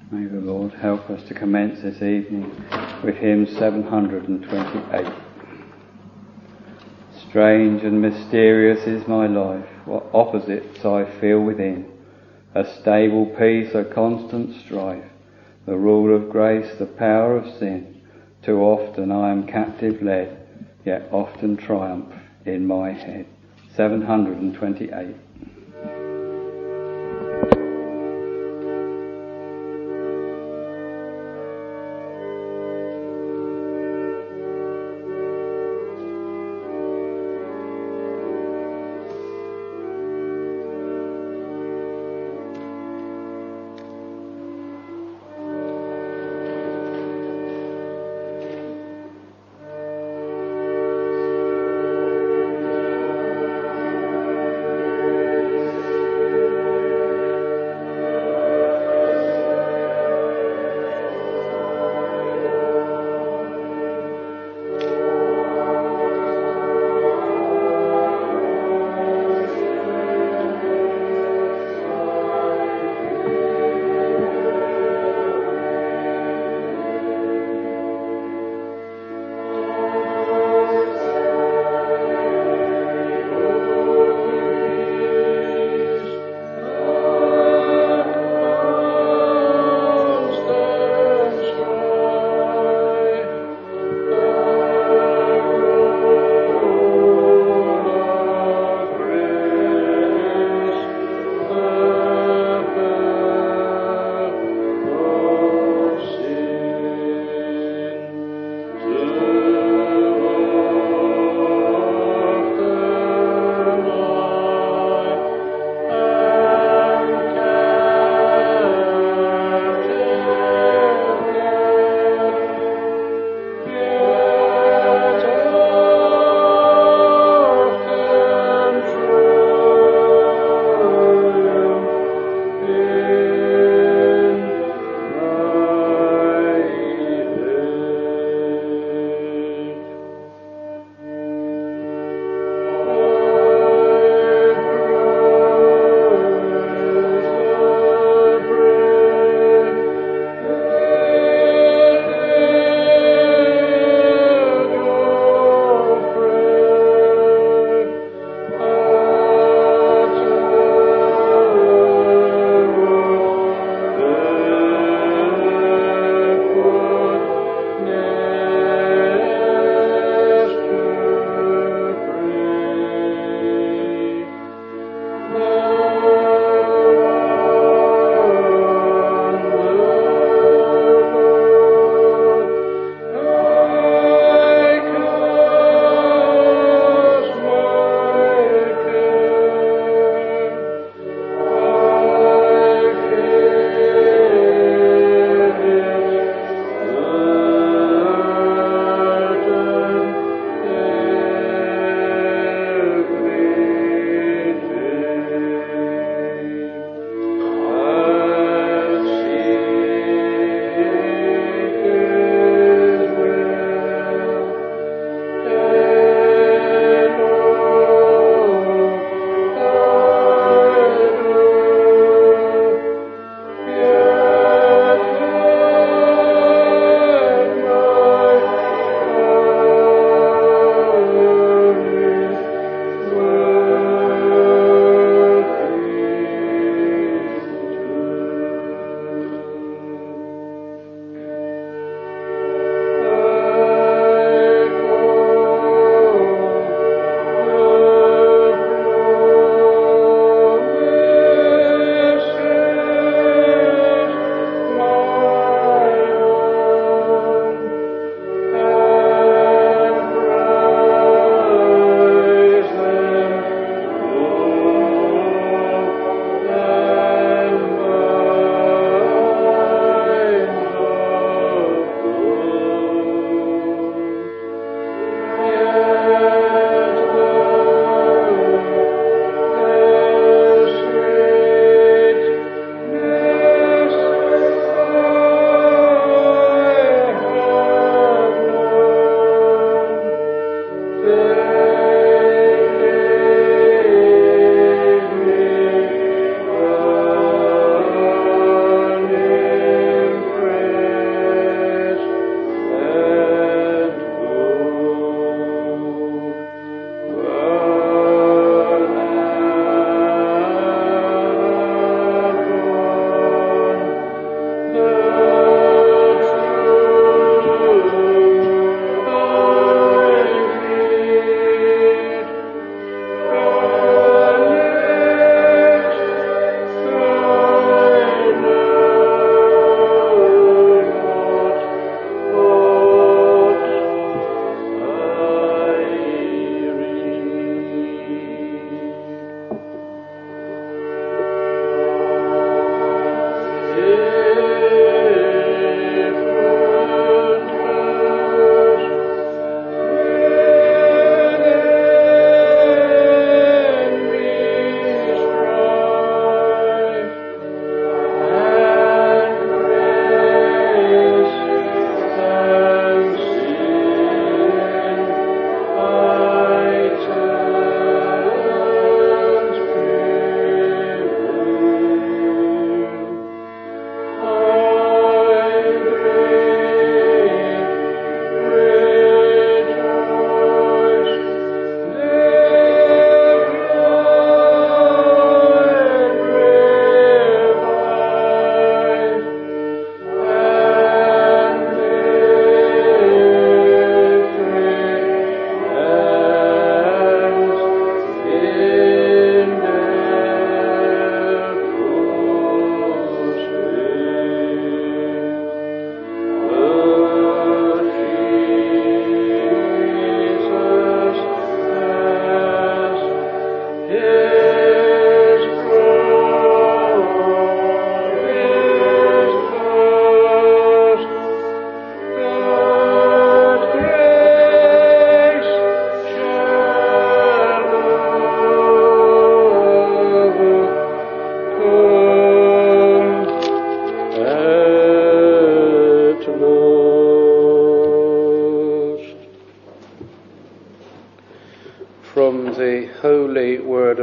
May the Lord help us to commence this evening with hymn 728. Strange and mysterious is my life, what opposites I feel within. A stable peace, a constant strife, the rule of grace, the power of sin. Too often I am captive led, yet often triumph in my head. 728.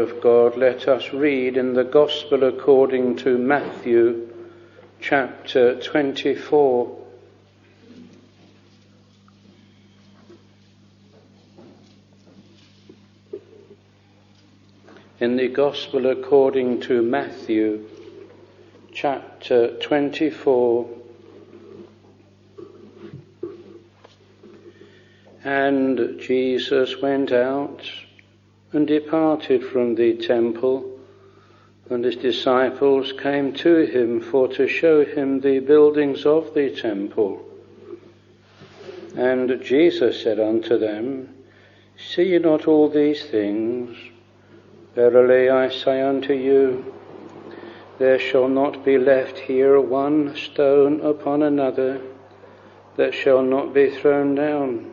of God, let us read in the Gospel according to Matthew, chapter 24. In the Gospel according to Matthew, chapter 24. And Jesus went out and departed from the temple, and his disciples came to him for to show him the buildings of the temple. And Jesus said unto them, See ye not all these things? Verily I say unto you, there shall not be left here one stone upon another that shall not be thrown down.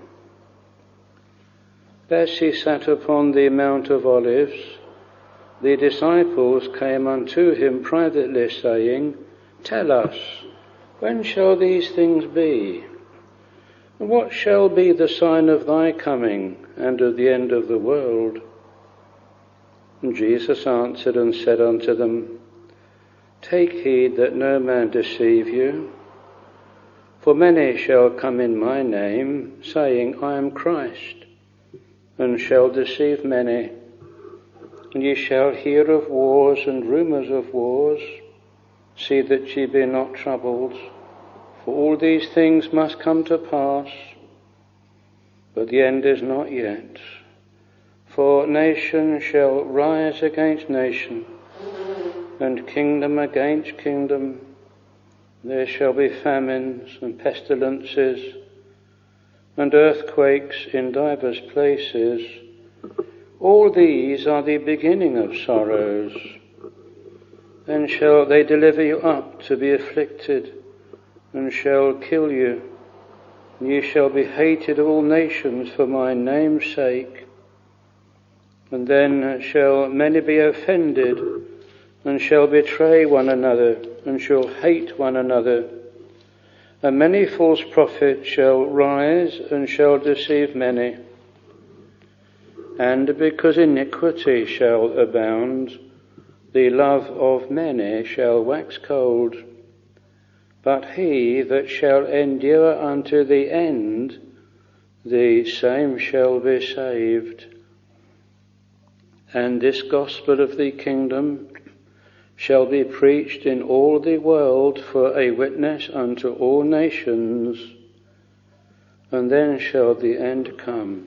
As he sat upon the Mount of Olives, the disciples came unto him privately, saying, Tell us, when shall these things be? And what shall be the sign of thy coming and of the end of the world? And Jesus answered and said unto them, Take heed that no man deceive you. For many shall come in my name, saying, I am Christ, and shall deceive many. And ye shall hear of wars and rumours of wars. See that ye be not troubled, for all these things must come to pass, but the end is not yet. For nation shall rise against nation, and kingdom against kingdom. There shall be famines and pestilences, and earthquakes in divers places. All these are the beginning of sorrows. Then shall they deliver you up to be afflicted, and shall kill you. And ye shall be hated of all nations for my name's sake. And then shall many be offended, and shall betray one another, and shall hate one another. And many false prophets shall rise and shall deceive many. And because iniquity shall abound, the love of many shall wax cold. But he that shall endure unto the end, the same shall be saved. And this gospel of the kingdom shall be preached in all the world for a witness unto all nations, and then shall the end come.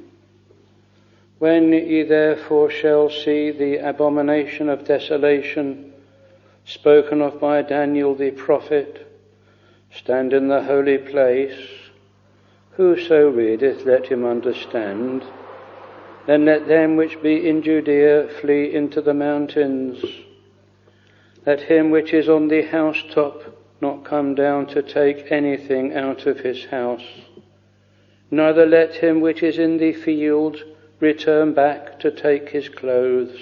When ye therefore shall see the abomination of desolation spoken of by Daniel the prophet stand in the holy place, whoso readeth, let him understand. Then let them which be in Judea flee into the mountains. Let him which is on the housetop not come down to take anything out of his house. Neither let him which is in the field return back to take his clothes.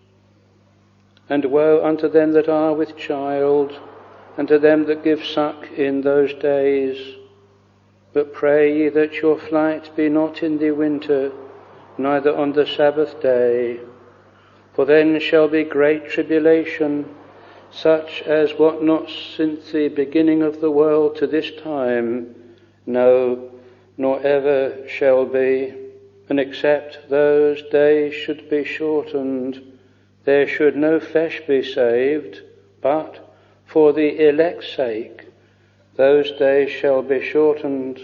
And woe unto them that are with child, and to them that give suck in those days. But pray ye that your flight be not in the winter, neither on the Sabbath day. For then shall be great tribulation, such as what not since the beginning of the world to this time, no, nor ever shall be. And except those days should be shortened, there should no flesh be saved, but for the elect's sake those days shall be shortened.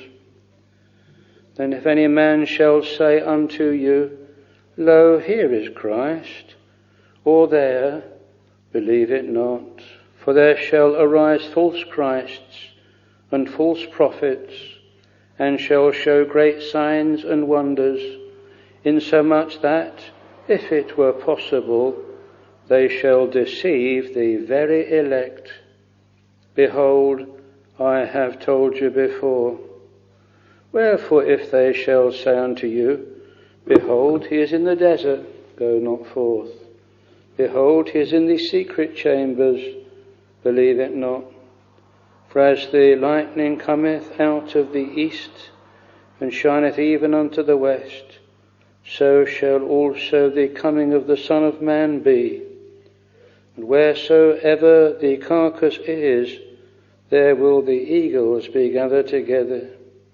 Then if any man shall say unto you, Lo, here is Christ, or there, believe it not. For there shall arise false Christs and false prophets, and shall show great signs and wonders, insomuch that, if it were possible, they shall deceive the very elect. Behold, I have told you before. Wherefore, if they shall say unto you, Behold, he is in the desert, go not forth. Behold, he is in the secret chambers, believe it not. For as the lightning cometh out of the east, and shineth even unto the west, so shall also the coming of the Son of Man be. And wheresoever the carcass is, there will the eagles be gathered together.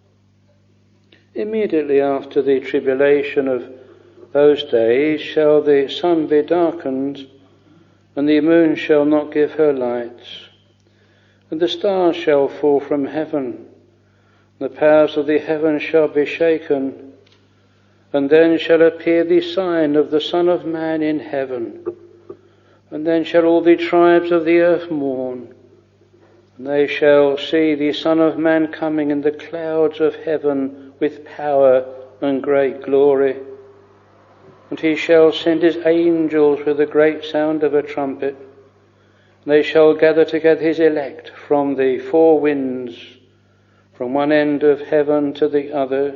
Immediately after the tribulation of those days shall the sun be darkened, and the moon shall not give her light, and the stars shall fall from heaven, the powers of the heavens shall be shaken, and then shall appear the sign of the Son of Man in heaven, and then shall all the tribes of the earth mourn, and they shall see the Son of Man coming in the clouds of heaven with power and great glory. And he shall send his angels with a great sound of a trumpet, and they shall gather together his elect from the four winds, from one end of heaven to the other.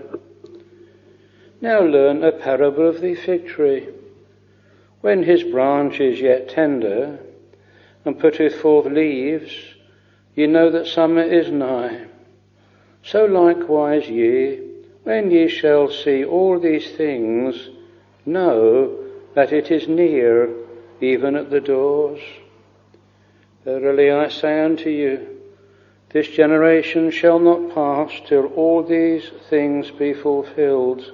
Now learn a parable of the fig tree. When his branch is yet tender, and putteth forth leaves, ye know that summer is nigh. So likewise ye, when ye shall see all these things, know that it is near, even at the doors. Verily I say unto you, this generation shall not pass till all these things be fulfilled.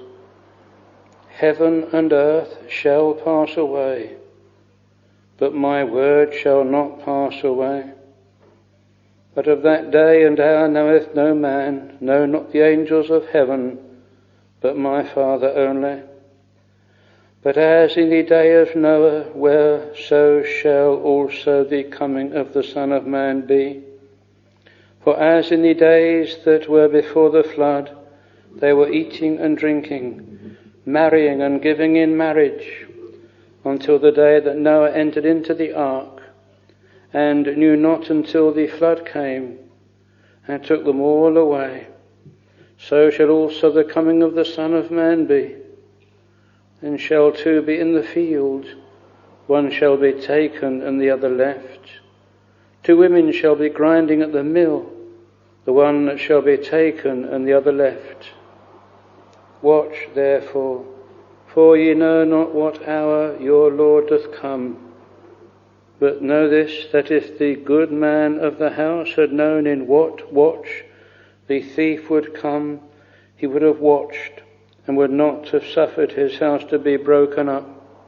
Heaven and earth shall pass away, but my word shall not pass away. But of that day and hour knoweth no man, no, not the angels of heaven, but my Father only. But as in the day of Noah were, so shall also the coming of the Son of Man be. For as in the days that were before the flood, they were eating and drinking, marrying and giving in marriage, until the day that Noah entered into the ark, and knew not until the flood came, and took them all away. So shall also the coming of the Son of Man be. Then shall two be in the field, one shall be taken and the other left. Two women shall be grinding at the mill, the one shall be taken and the other left. Watch therefore, for ye know not what hour your Lord doth come. But know this, that if the good man of the house had known in what watch the thief would come, he would have watched, and would not have suffered his house to be broken up.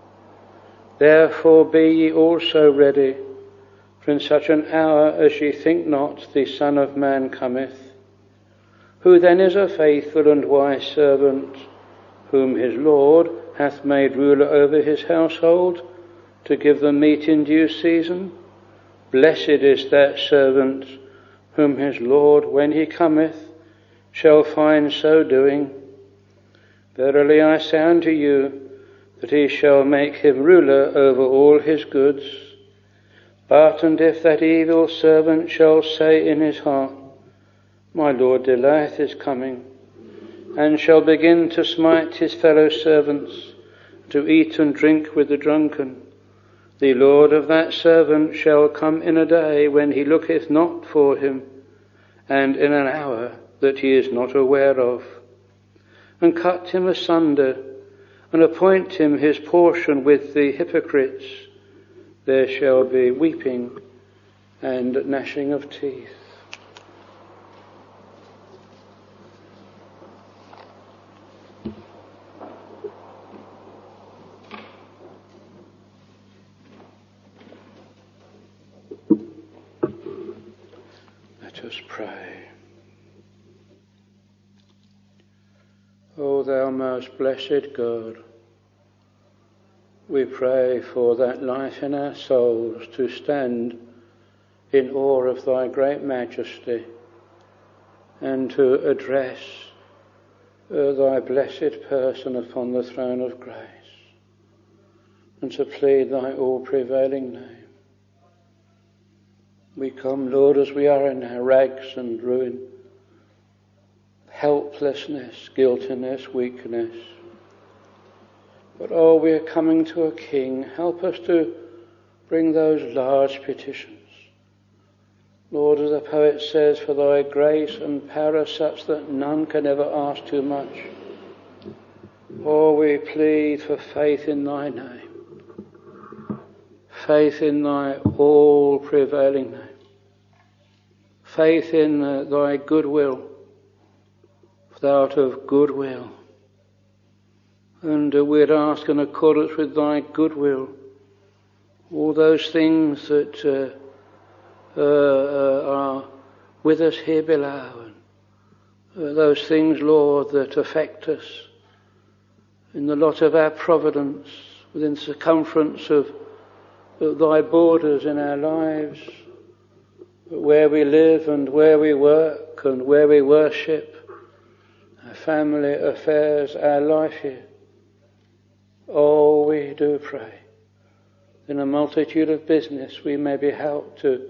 Therefore be ye also ready, for in such an hour as ye think not, the Son of Man cometh. Who then is a faithful and wise servant, whom his Lord hath made ruler over his household, to give them meat in due season? Blessed is that servant, whom his Lord, when he cometh, shall find so doing. Verily I say unto you, that he shall make him ruler over all his goods. But and if that evil servant shall say in his heart, my Lord delayeth his coming, and shall begin to smite his fellow servants, to eat and drink with the drunken, the Lord of that servant shall come in a day when he looketh not for him, and in an hour that he is not aware of, and cut him asunder, and appoint him his portion with the hypocrites. There shall be weeping and gnashing of teeth. Let us pray. O thou most blessed God, we pray for that life in our souls to stand in awe of thy great majesty, and to address thy blessed person upon the throne of grace, and to plead thy all-prevailing name. We come, Lord, as we are in our rags and ruin, helplessness, guiltiness, weakness. But oh, we are coming to a King. Help us to bring those large petitions. Lord, as the poet says, for thy grace and power are such that none can ever ask too much. Oh, we plead for faith in thy name, faith in thy all-prevailing name, faith in thy goodwill, for thou art of goodwill. And we'd ask in accordance with thy goodwill, all those things that are with us here below, and those things, Lord, that affect us in the lot of our providence, within the circumference of thy borders in our lives, where we live and where we work and where we worship, our family affairs, our life here. Oh, we do pray, in a multitude of business we may be helped to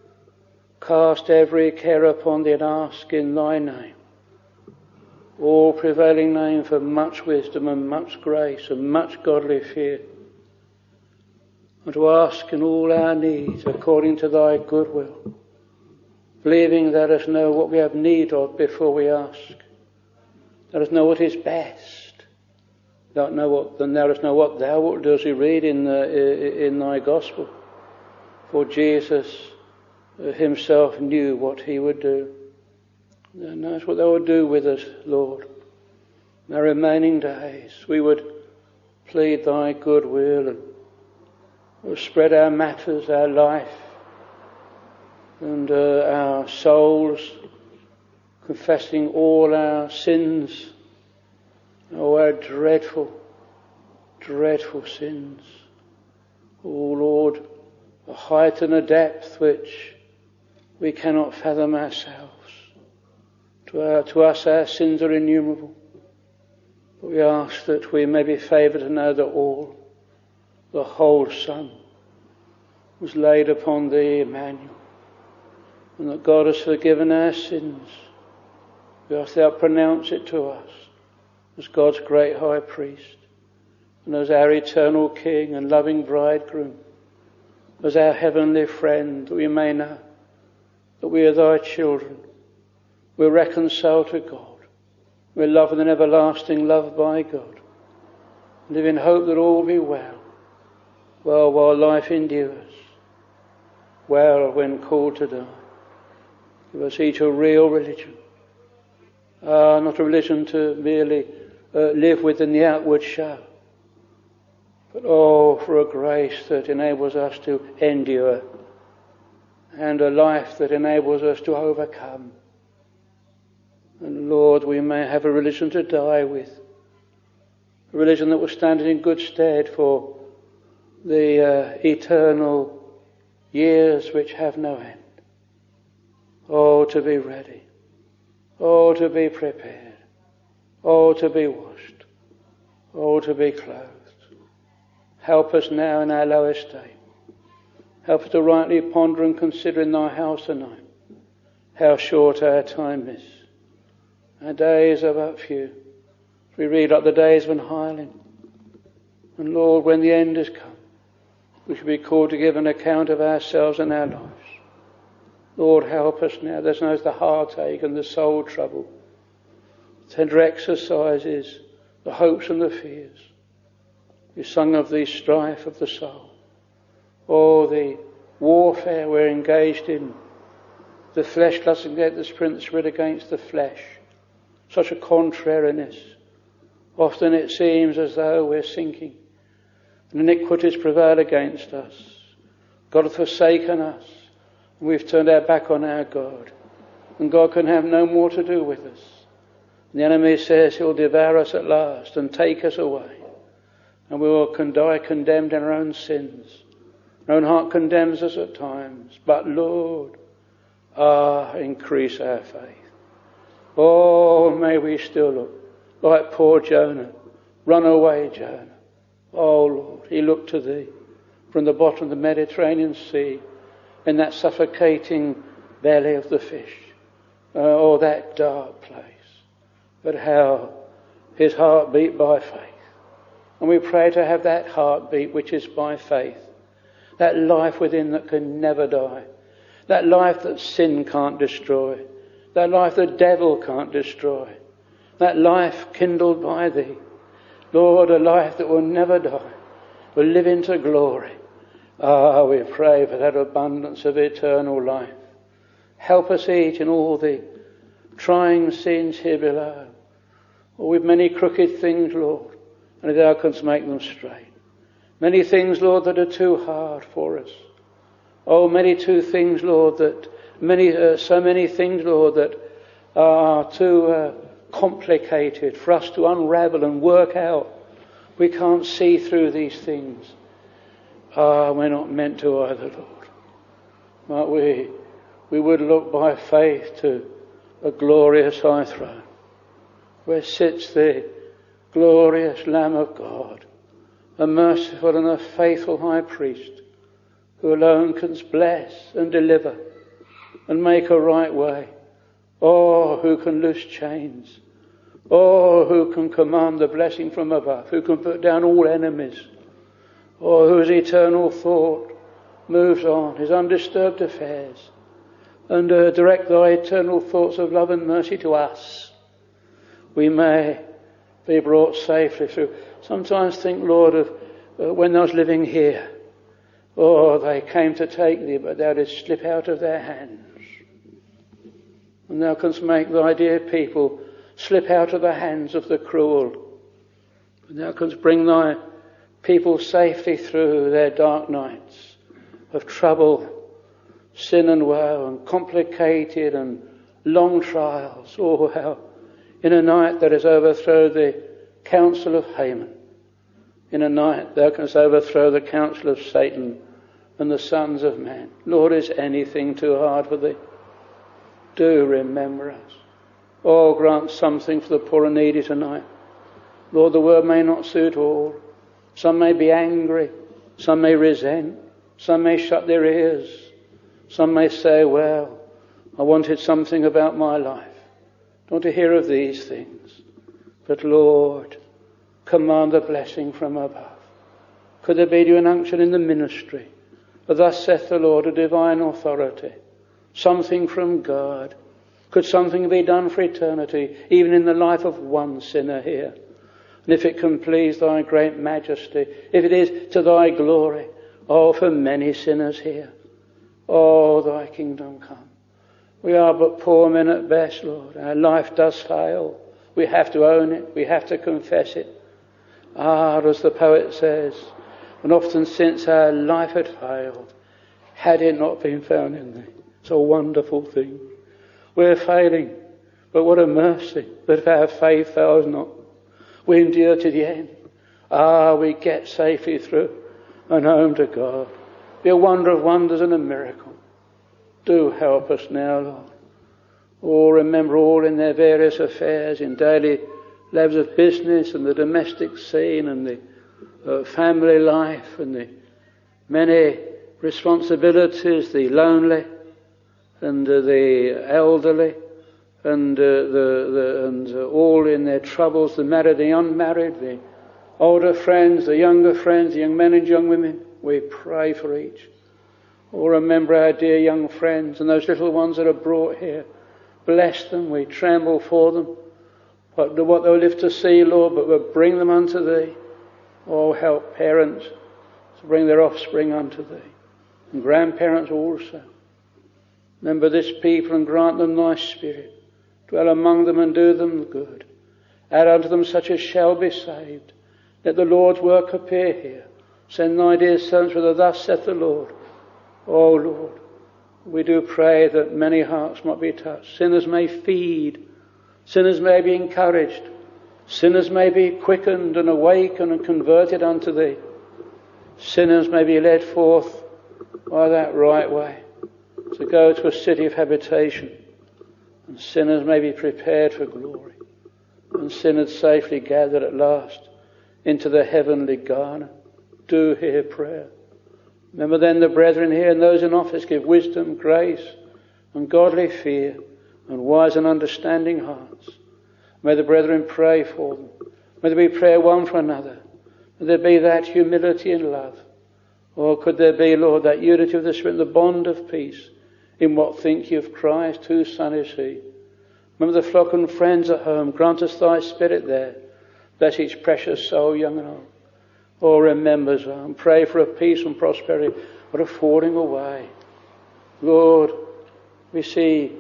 cast every care upon thee and ask in thy name, all prevailing name, for much wisdom and much grace and much godly fear, and to ask in all our needs according to thy goodwill, believing thou dost know what we have need of before we ask. Thou dost know what is best. Thou dost know what thou wilt do, as we read in thy gospel. For Jesus himself knew what he would do. And that's what thou would do with us, Lord. In our remaining days, we would plead thy goodwill and we'll spread our matters, our life, and our souls, confessing all our sins, oh, our dreadful, dreadful sins. Oh, Lord, a height and a depth which we cannot fathom ourselves. To us our sins are innumerable. But we ask that we may be favoured to know that all, the whole sum, was laid upon thee, Emmanuel, and that God has forgiven our sins. We ask thou pronounce it to us as God's great high priest, and as our eternal King and loving bridegroom, as our heavenly friend, that we may know that we are thy children. We're reconciled to God. We're loved with an everlasting love by God. Live in hope that all be well. Well while life endures. Well when called to die. Give us each a real religion. Not a religion to merely live within the outward show. But for a grace that enables us to endure. And a life that enables us to overcome. And Lord, we may have a religion to die with. A religion that will stand in good stead for the eternal years which have no end. Oh, to be ready. Oh, to be prepared. Oh, to be washed. Oh, to be clothed. Help us now in our low estate. Help us to rightly ponder and consider in thy house tonight how short our time is. Our days are but few. We read like the days of an hireling. And Lord, when the end has come, we shall be called to give an account of ourselves and our lives. Lord, help us now. There's no the heartache and the soul trouble, tender exercises, the hopes and the fears. We sung of the strife of the soul. Oh, the warfare we're engaged in. The flesh doesn't get the spirit against the flesh. Such a contrariness. Often it seems as though we're sinking. And iniquities prevail against us. God hath forsaken us. And we've turned our back on our God. And God can have no more to do with us. And the enemy says he'll devour us at last and take us away. And we will die condemned in our own sins. Our own heart condemns us at times. But Lord, increase our faith. Oh, may we still look like poor Jonah, runaway Jonah. Oh, Lord, he looked to thee from the bottom of the Mediterranean Sea in that suffocating belly of the fish. Oh, that dark place. But how his heart beat by faith. And we pray to have that heartbeat which is by faith. That life within that can never die. That life that sin can't destroy. That life the devil can't destroy. That life kindled by thee. Lord, a life that will never die, will live into glory. We pray for that abundance of eternal life. Help us each in all the trying scenes here below, or with many crooked things, Lord, and thou canst make them straight. Many things, Lord, that are too hard for us. So many things, Lord, that are too complicated for us to unravel and work out. We can't see through these things. We're not meant to either, Lord. But we would look by faith to a glorious high throne, where sits the glorious Lamb of God, a merciful and a faithful high priest, who alone can bless and deliver and make a right way. Who can loose chains? Who can command the blessing from above? Who can put down all enemies? Whose eternal thought moves on his undisturbed affairs, and direct thy eternal thoughts of love and mercy to us. We may be brought safely through. Sometimes think, Lord, of when I was living here. They came to take thee, but thou didst slip out of their hands. And thou canst make thy dear people slip out of the hands of the cruel. And thou canst bring thy people safely through their dark nights of trouble, sin and woe, and complicated and long trials. How in a night that has overthrown the counsel of Haman, in a night thou canst overthrow the counsel of Satan and the sons of man. Lord, is anything too hard for thee? Do remember us. Grant something for the poor and needy tonight. Lord, the word may not suit all. Some may be angry. Some may resent. Some may shut their ears. Some may say, well, I wanted something about my life. Don't want to hear of these things. But Lord, command the blessing from above. Could there be an unction in the ministry? For thus saith the Lord, a divine authority. Something from God. Could something be done for eternity, even in the life of one sinner here? And if it can please thy great majesty, if it is to thy glory, for many sinners here, thy kingdom come. We are but poor men at best, Lord. Our life does fail. We have to own it. We have to confess it. As the poet says, and often since our life had failed, had it not been found in thee. It's a wonderful thing. We're failing, but what a mercy that if our faith fails not, we endure to the end. We get safely through and home to God. Be a wonder of wonders and a miracle. Do help us now, Lord. Remember all in their various affairs, in daily lives of business and the domestic scene and the family life and the many responsibilities, the lonely and the elderly and all in their troubles, the married, the unmarried, the older friends, the younger friends, the young men and young women. We pray for each. Remember our dear young friends and those little ones that are brought here. Bless them. We tremble for them. What they'll live to see, Lord, but we'll bring them unto thee. Help parents to bring their offspring unto thee. And grandparents also. Remember this people and grant them thy spirit. Dwell among them and do them good. Add unto them such as shall be saved. Let the Lord's work appear here. Send thy dear servants with thus saith the Lord. Lord, we do pray that many hearts might be touched. Sinners may feed. Sinners may be encouraged. Sinners may be quickened and awakened and converted unto thee. Sinners may be led forth by that right way to go to a city of habitation. And sinners may be prepared for glory. And sinners safely gathered at last into the heavenly garden. Do hear prayer. Remember then the brethren here and those in office. Give wisdom, grace, and godly fear, and wise and understanding hearts. May the brethren pray for them. May there be prayer one for another. May there be that humility and love. Could there be, Lord, that unity of the Spirit, the bond of peace? In what think ye of Christ, whose Son is he? Remember the flock and friends at home. Grant us thy Spirit there, Bless each precious soul, young and old. Oh, remembers, and pray for a peace and prosperity, but a falling away. Lord, we see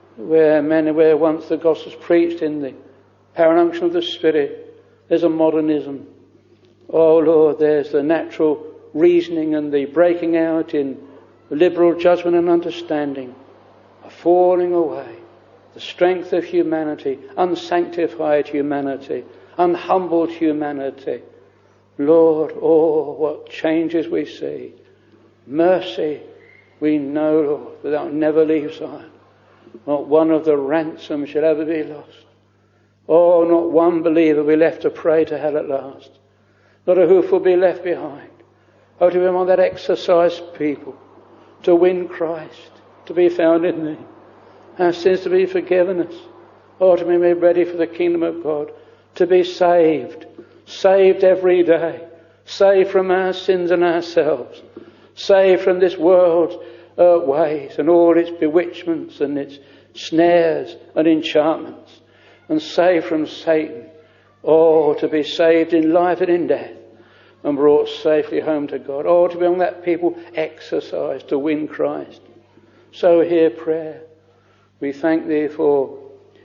where once the gospel's preached in the power and unction of the Spirit, there's a modernism. Oh Lord, there's the natural reasoning and the breaking out in liberal judgment and understanding, a falling away. The strength of humanity, unsanctified humanity, unhumbled humanity. Lord, oh, what changes we see. Mercy, we know, Lord, that thou never leave Zion. Not one of the ransom shall ever be lost. Oh, not one believer will be left to pray to hell at last. Not a hoof will be left behind. Oh, to be among that exercised people, to win Christ, to be found in thee, our sins to be forgiven us. Oh, to be made ready for the kingdom of God, to be saved every day, saved from our sins and ourselves, saved from this world's ways and all its bewitchments and its snares and enchantments, and saved from Satan. Oh, to be saved in life and in death and brought safely home to God. Oh, to be among that people exercised to win Christ. So hear prayer. We thank thee for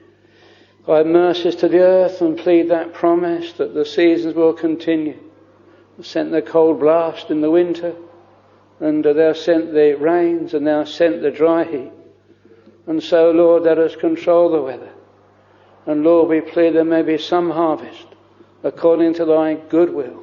thy mercies to the earth and plead that promise that the seasons will continue. Thou sent the cold blast in the winter, and thou sent the rains, and thou sent the dry heat. And so, Lord, let us control the weather. And Lord, we plead there may be some harvest according to thy good will.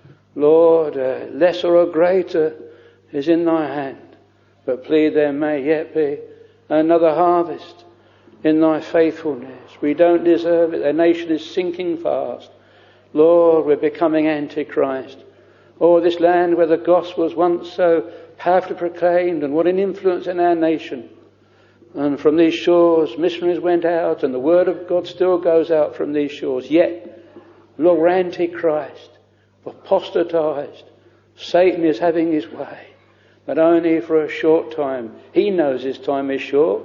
Lord, lesser or greater is in thy hand, but plead there may yet be another harvest in thy faithfulness. We don't deserve it. The nation is sinking fast. Lord, we're becoming Antichrist. Oh, this land where the gospel was once so powerfully proclaimed, and what an influence in our nation. And from these shores, missionaries went out, and the word of God still goes out from these shores. Yet, Lord, we're Antichrist, apostatized. Satan is having his way, but only for a short time. He knows his time is short,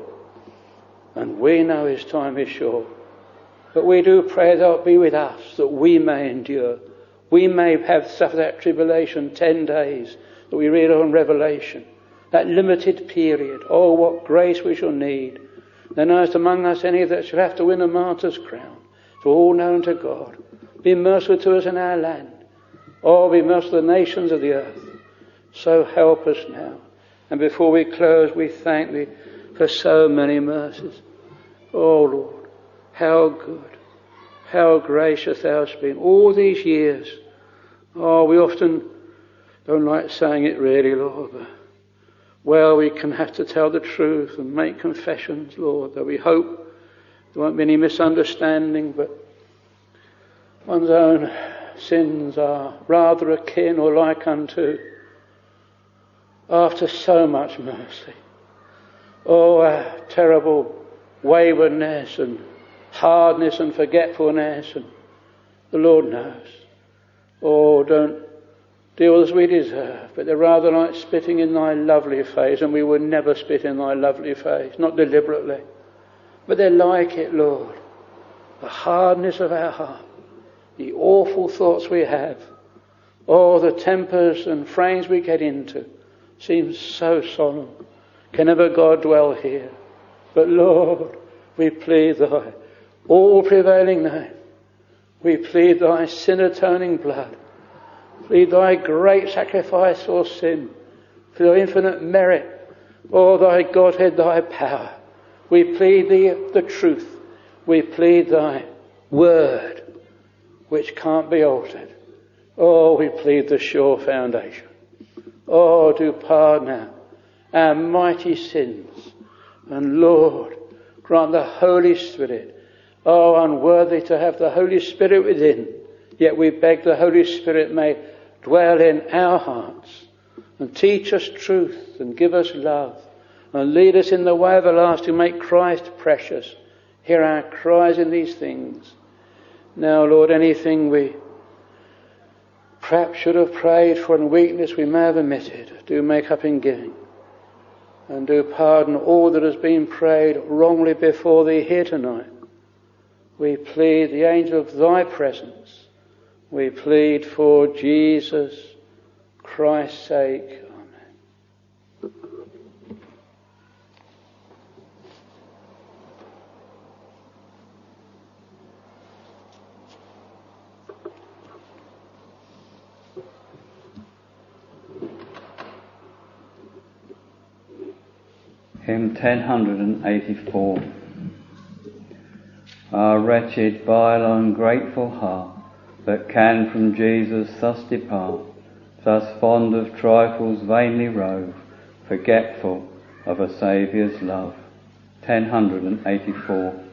and we know his time is short. But we do pray that it be with us, that we may endure. We may have suffered that tribulation 10 days that we read on Revelation. That limited period. Oh, what grace we shall need. There knowest among us any that shall have to win a martyr's crown. It's all known to God. Be merciful to us in our land. Oh, be merciful to the nations of the earth. So help us now. And before we close, we thank thee for so many mercies. Oh, Lord, how good, how gracious thou hast been all these years. Oh, we often don't like saying it really, Lord, but well, we can have to tell the truth and make confessions, Lord, that we hope there won't be any misunderstanding, but one's own sins are rather akin or like unto, after so much mercy. Oh, our terrible waywardness and hardness and forgetfulness, and the Lord knows. Oh, don't deal as we deserve, but they're rather like spitting in thy lovely face, and we would never spit in thy lovely face, not deliberately. But they're like it, Lord. The hardness of our heart, the awful thoughts we have, oh, the tempers and frames we get into, seems so solemn. Can ever God dwell here? But Lord, we plead thy all-prevailing name. We plead thy sin-atoning blood. Plead thy great sacrifice for sin, for thy infinite merit, oh, thy Godhead, thy power. We plead thee the truth. We plead thy word, which can't be altered. Oh, we plead the sure foundation. Oh, do pardon our mighty sins. And Lord, grant the Holy Spirit. Oh, unworthy to have the Holy Spirit within. Yet we beg the Holy Spirit may dwell in our hearts and teach us truth and give us love and lead us in the way everlasting. Make Christ precious. Hear our cries in these things. Now, Lord, anything we perhaps should have prayed for in weakness we may have omitted, do make up in giving. And do pardon all that has been prayed wrongly before thee here tonight. We plead the angel of thy presence We plead for Jesus Christ's sake. Amen. Hymn 1084. Our wretched, vile, ungrateful heart, that can from Jesus thus depart, thus fond of trifles vainly rove, forgetful of a Saviour's love. 1084.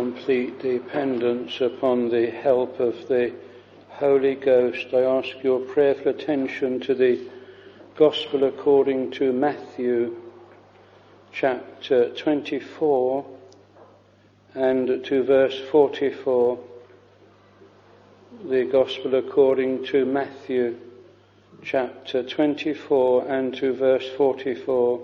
complete dependence upon the help of the Holy Ghost, I ask your prayerful attention to the Gospel according to Matthew, chapter 24, and to verse 44. The Gospel according to Matthew, chapter 24, and to verse 44.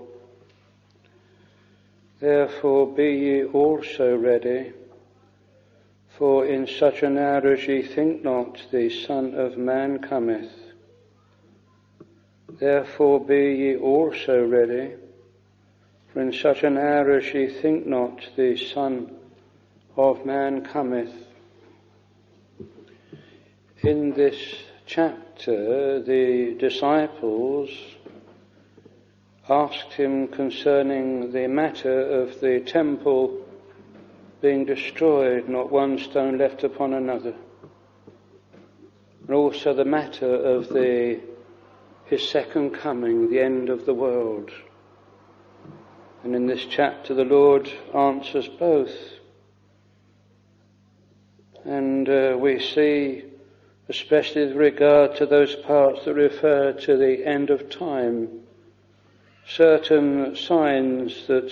Therefore be ye also ready, for in such an hour as ye think not, the Son of Man cometh. Therefore be ye also ready, for in such an hour as ye think not, the Son of Man cometh. In this chapter, the disciples asked him concerning the matter of the temple being destroyed, not one stone left upon another, and also the matter of his second coming, the end of the world. And in this chapter the Lord answers both. And we see, especially with regard to those parts that refer to the end of time, certain signs that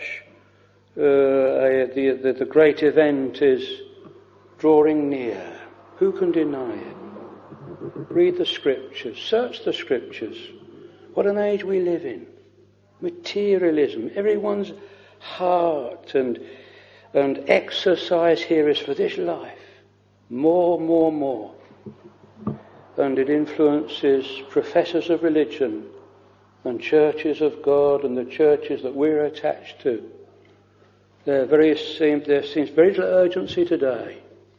the great event is drawing near. Who can deny it? Read the Scriptures, search the Scriptures. What an age we live in. Materialism. Everyone's heart and exercise here is for this life. More. And it influences professors of religion and churches of God and the churches that we're attached to. There seems very little urgency today.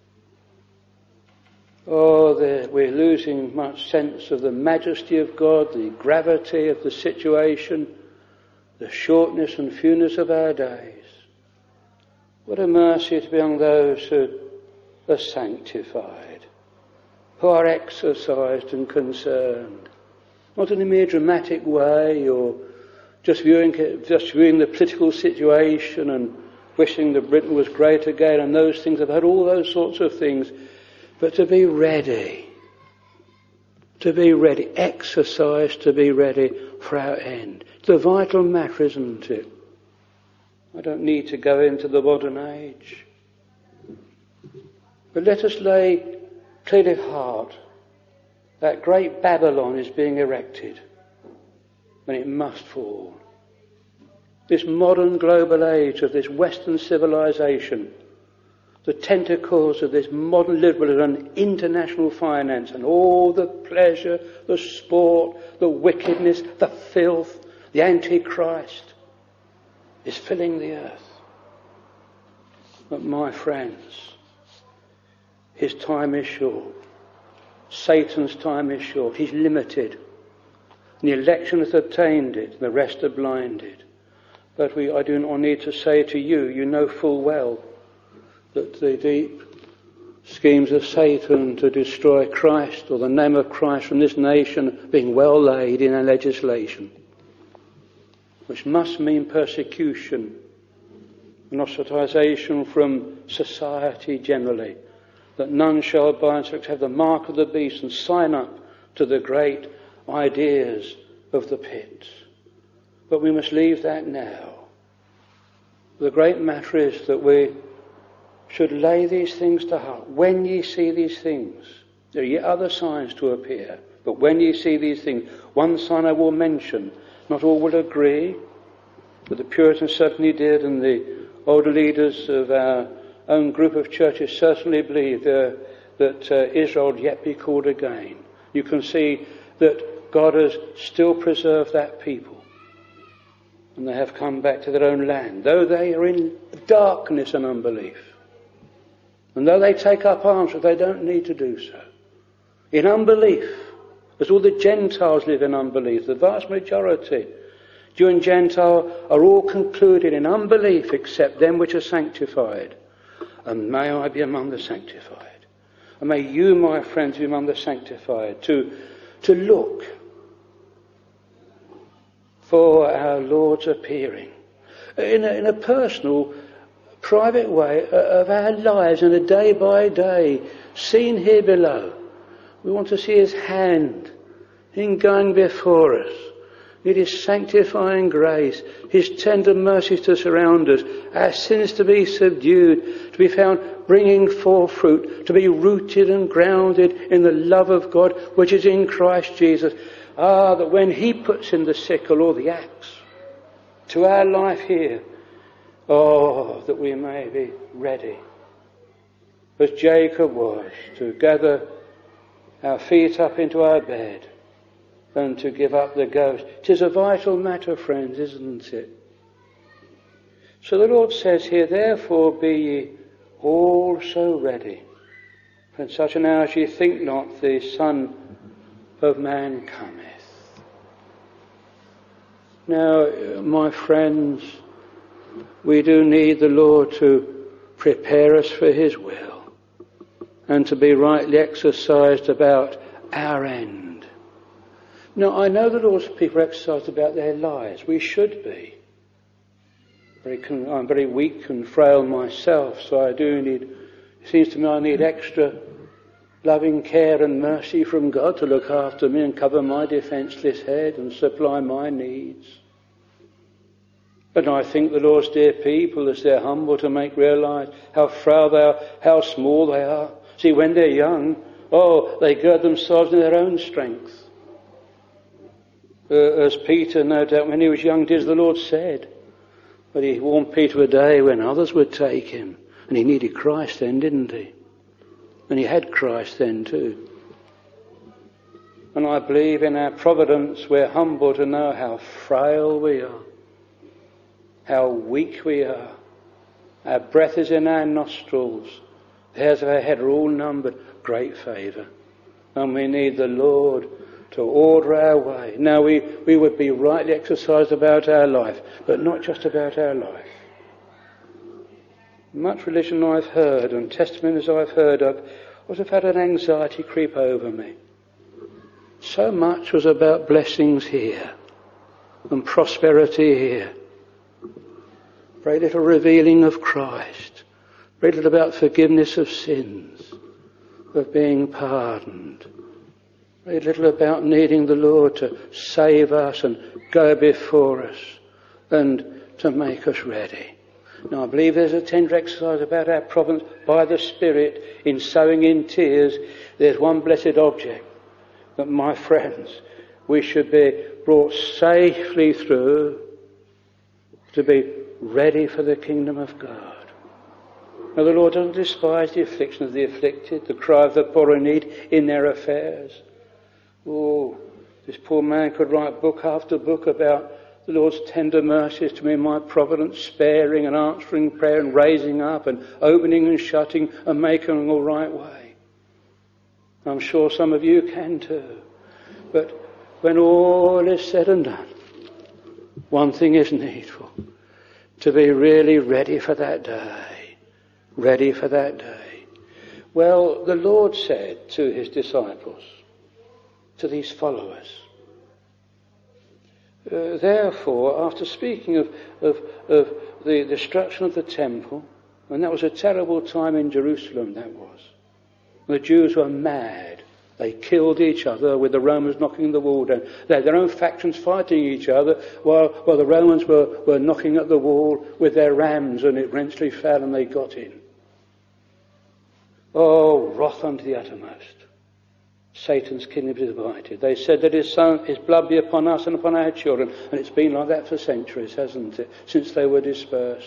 We're losing much sense of the majesty of God, the gravity of the situation, the shortness and fewness of our days. What a mercy to be among those who are sanctified, who are exercised and concerned, not in a mere dramatic way or just viewing the political situation and wishing that Britain was great again and those things. I've heard all those sorts of things. But to be ready, exercise to be ready for our end. It's a vital matter, isn't it? I don't need to go into the modern age. But let us lay clear of heart that great Babylon is being erected, and it must fall. This modern global age of this Western civilization, the tentacles of this modern liberalism and international finance and all the pleasure, the sport, the wickedness, the filth, the Antichrist is filling the earth. But my friends, his time is short. Satan's time is short. He's limited. And the election has obtained it, and the rest are blinded. But I do not need to say to you, you know full well that the deep schemes of Satan to destroy Christ or the name of Christ from this nation being well laid in our legislation, which must mean persecution and ostracization from society generally, that none shall buy and have the mark of the beast and sign up to the great ideas of the pit. But we must leave that now. The great matter is that we should lay these things to heart. When ye see these things, there are yet other signs to appear, but when ye see these things, one sign I will mention. Not all will agree, but the Puritans certainly did, and the older leaders of our own group of churches certainly believe that Israel will yet be called again. You can see that God has still preserved that people, and they have come back to their own land, though they are in darkness and unbelief. And though they take up arms, they don't need to do so. In unbelief, as all the Gentiles live in unbelief, the vast majority, Jew and Gentile, are all concluded in unbelief except them which are sanctified. And may I be among the sanctified. And may you, my friends, be among the sanctified, to look for our Lord's appearing in a personal private way of our lives and a day by day, seen here below. We want to see his hand in going before us. Need his sanctifying grace, his tender mercies to surround us, our sins to be subdued, to be found bringing forth fruit, to be rooted and grounded in the love of God which is in Christ Jesus. That when he puts in the sickle or the axe to our life here, that we may be ready, as Jacob was, to gather our feet up into our bed and to give up the ghost. 'Tis a vital matter, friends, isn't it? So the Lord says here, therefore be ye also ready, for in such an hour as ye think not, the Son of Man cometh. Now, my friends, we do need the Lord to prepare us for his will and to be rightly exercised about our end. Now, I know the Lord's people are exercised about their lives. We should be. I'm very weak and frail myself, so it seems to me I need extra loving care and mercy from God to look after me and cover my defenceless head and supply my needs. And I think the Lord's dear people, as they're humble, to make realise how frail they are, how small they are. See, when they're young, they gird themselves in their own strength. As Peter, no doubt, when he was young, did as the Lord said. But he warned Peter a day when others would take him. And he needed Christ then, didn't he? And he had Christ then too. And I believe in our providence we're humble to know how frail we are, how weak we are. Our breath is in our nostrils. The hairs of our head are all numbered. Great favour. And we need the Lord to order our way. Now we would be rightly exercised about our life, but not just about our life. Much religion I've heard and testimonies I've heard of, I've had an anxiety creep over me. So much was about blessings here and prosperity here. Very little revealing of Christ. Very little about forgiveness of sins, of being pardoned. Very little about needing the Lord to save us and go before us and to make us ready. Now I believe there's a tender exercise about our providence by the Spirit in sowing in tears. There's one blessed object, that my friends, we should be brought safely through to be ready for the kingdom of God. Now the Lord doesn't despise the affliction of the afflicted, the cry of the poor in need in their affairs. This poor man could write book after book about the Lord's tender mercies to me in my providence, sparing and answering prayer and raising up and opening and shutting and making all right way. I'm sure some of you can too. But when all is said and done, one thing is needful: to be really ready for that day. Ready for that day. Well, the Lord said to his disciples, to these followers, therefore, after speaking of the destruction of the temple, and that was a terrible time in Jerusalem, that was. The Jews were mad. They killed each other with the Romans knocking the wall down. They had their own factions fighting each other while the Romans were knocking at the wall with their rams, and it eventually fell and they got in. Wrath unto the uttermost. Satan's kingdom is divided. They said that his blood be upon us and upon our children. And it's been like that for centuries, hasn't it? Since they were dispersed.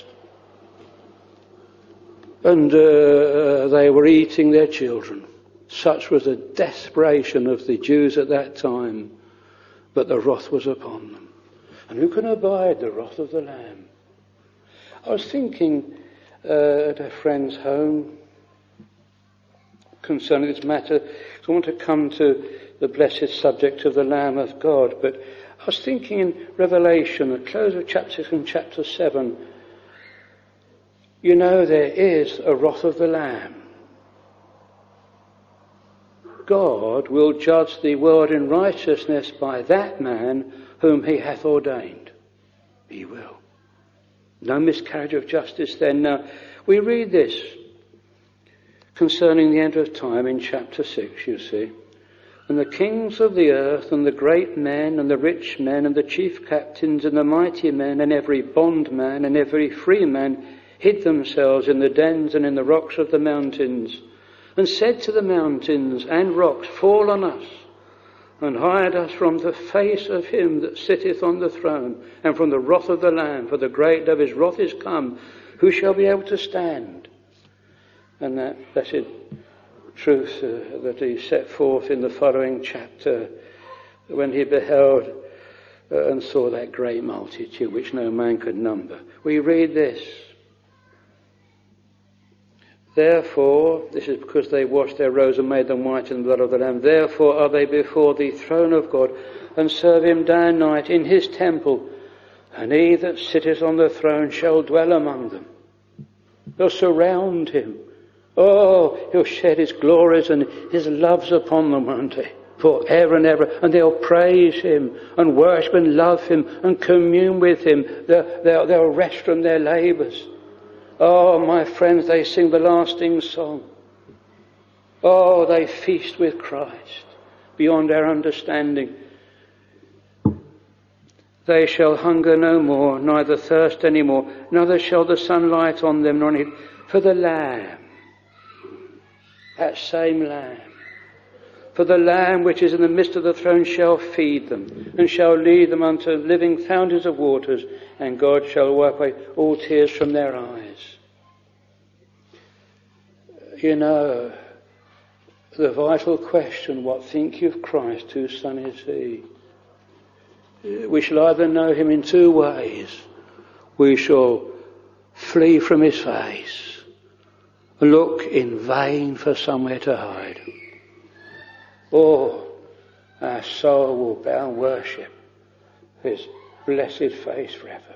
And they were eating their children. Such was the desperation of the Jews at that time. But the wrath was upon them. And who can abide the wrath of the Lamb? I was thinking at a friend's home concerning this matter. I want to come to the blessed subject of the Lamb of God, but I was thinking in Revelation, at the close of chapter 6 and chapter 7, you know there is a wrath of the Lamb. God will judge the world in righteousness by that man whom he hath ordained. He will. No miscarriage of justice then. Now, we read this concerning the end of time in chapter 6, you see. And the kings of the earth and the great men and the rich men and the chief captains and the mighty men and every bondman and every free man hid themselves in the dens and in the rocks of the mountains, and said to the mountains and rocks, fall on us, and hide us from the face of him that sitteth on the throne, and from the wrath of the Lamb, for the great day of his wrath is come. Who shall be able to stand? And that blessed truth that he set forth in the following chapter, when he beheld and saw that great multitude, which no man could number. We read this. Therefore, this is because they washed their robes and made them white in the blood of the Lamb. Therefore are they before the throne of God, and serve him day and night in his temple. And he that sitteth on the throne shall dwell among them. They'll surround him. Oh, he'll shed his glories and his loves upon them, won't he? Forever and ever. And they'll praise him and worship and love him and commune with him. They'll rest from their labours. Oh, my friends, they sing the lasting song. Oh, they feast with Christ beyond our understanding. They shall hunger no more, neither thirst any more, neither shall the sun light on them, nor need. For the Lamb, that same Lamb, for the Lamb which is in the midst of the throne shall feed them, and shall lead them unto living fountains of waters, and God shall wipe away all tears from their eyes. You know, the vital question, what think you of Christ, whose Son is he? We shall either know him in two ways. We shall flee from his face, look in vain for somewhere to hide, or our soul will bow and worship his blessed face forever.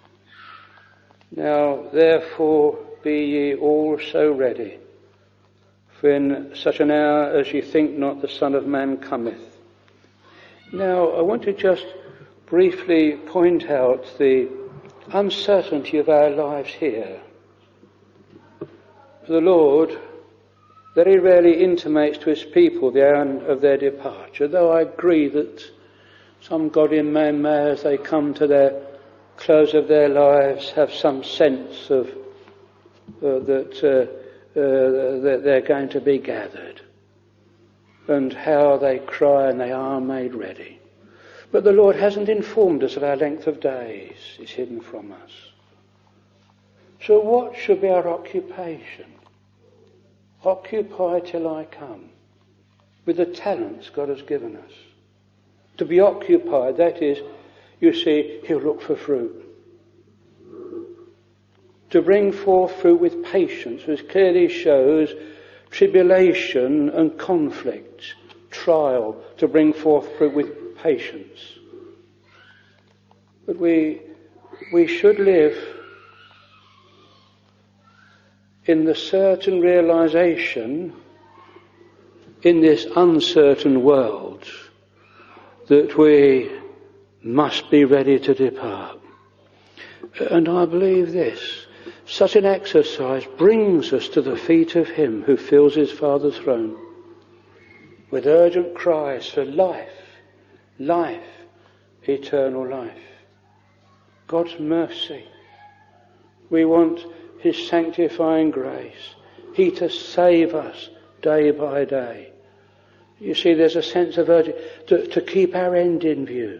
Now, therefore, be ye also ready, for in such an hour as ye think not, the Son of Man cometh. Now, I want to just briefly point out the uncertainty of our lives here. The Lord very rarely intimates to his people the hour of their departure, though I agree that some godly men may, as they come to their close of their lives, have some sense of that they're going to be gathered, and how they cry and they are made ready. But the Lord hasn't informed us of our length of days. It's hidden from us. So what should be our occupation? Occupy till I come, with the talents God has given us. To be occupied, that is, you see, he'll look for fruit. To bring forth fruit with patience, which clearly shows tribulation and conflict, trial, to bring forth fruit with patience. But we should live in the certain realization in this uncertain world that we must be ready to depart. And I believe this. Such an exercise brings us to the feet of him who fills his Father's throne with urgent cries for life, life, eternal life. God's mercy. We want his sanctifying grace. He to save us day by day. You see, there's a sense of urgency to keep our end in view.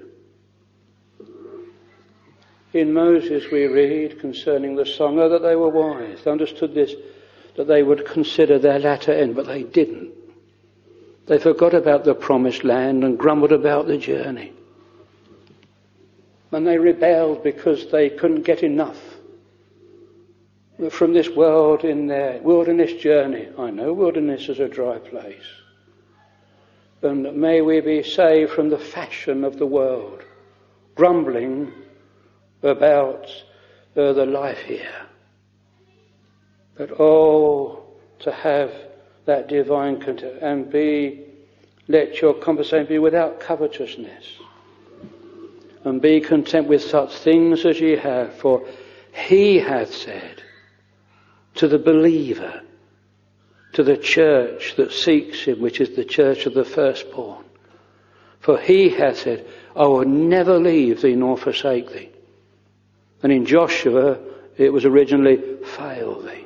In Moses we read concerning the song, that they were wise. They understood this, that they would consider their latter end, but they didn't. They forgot about the promised land and grumbled about the journey. And they rebelled because they couldn't get enough from this world in their wilderness journey. I know wilderness is a dry place. And may we be saved from the fashion of the world, grumbling about the life here. But to have that divine content and let your conversation be without covetousness, and be content with such things as ye have, for he hath said to the believer, to the church that seeks him, which is the church of the firstborn. For he hath said, I will never leave thee nor forsake thee. And in Joshua, it was originally, fail thee.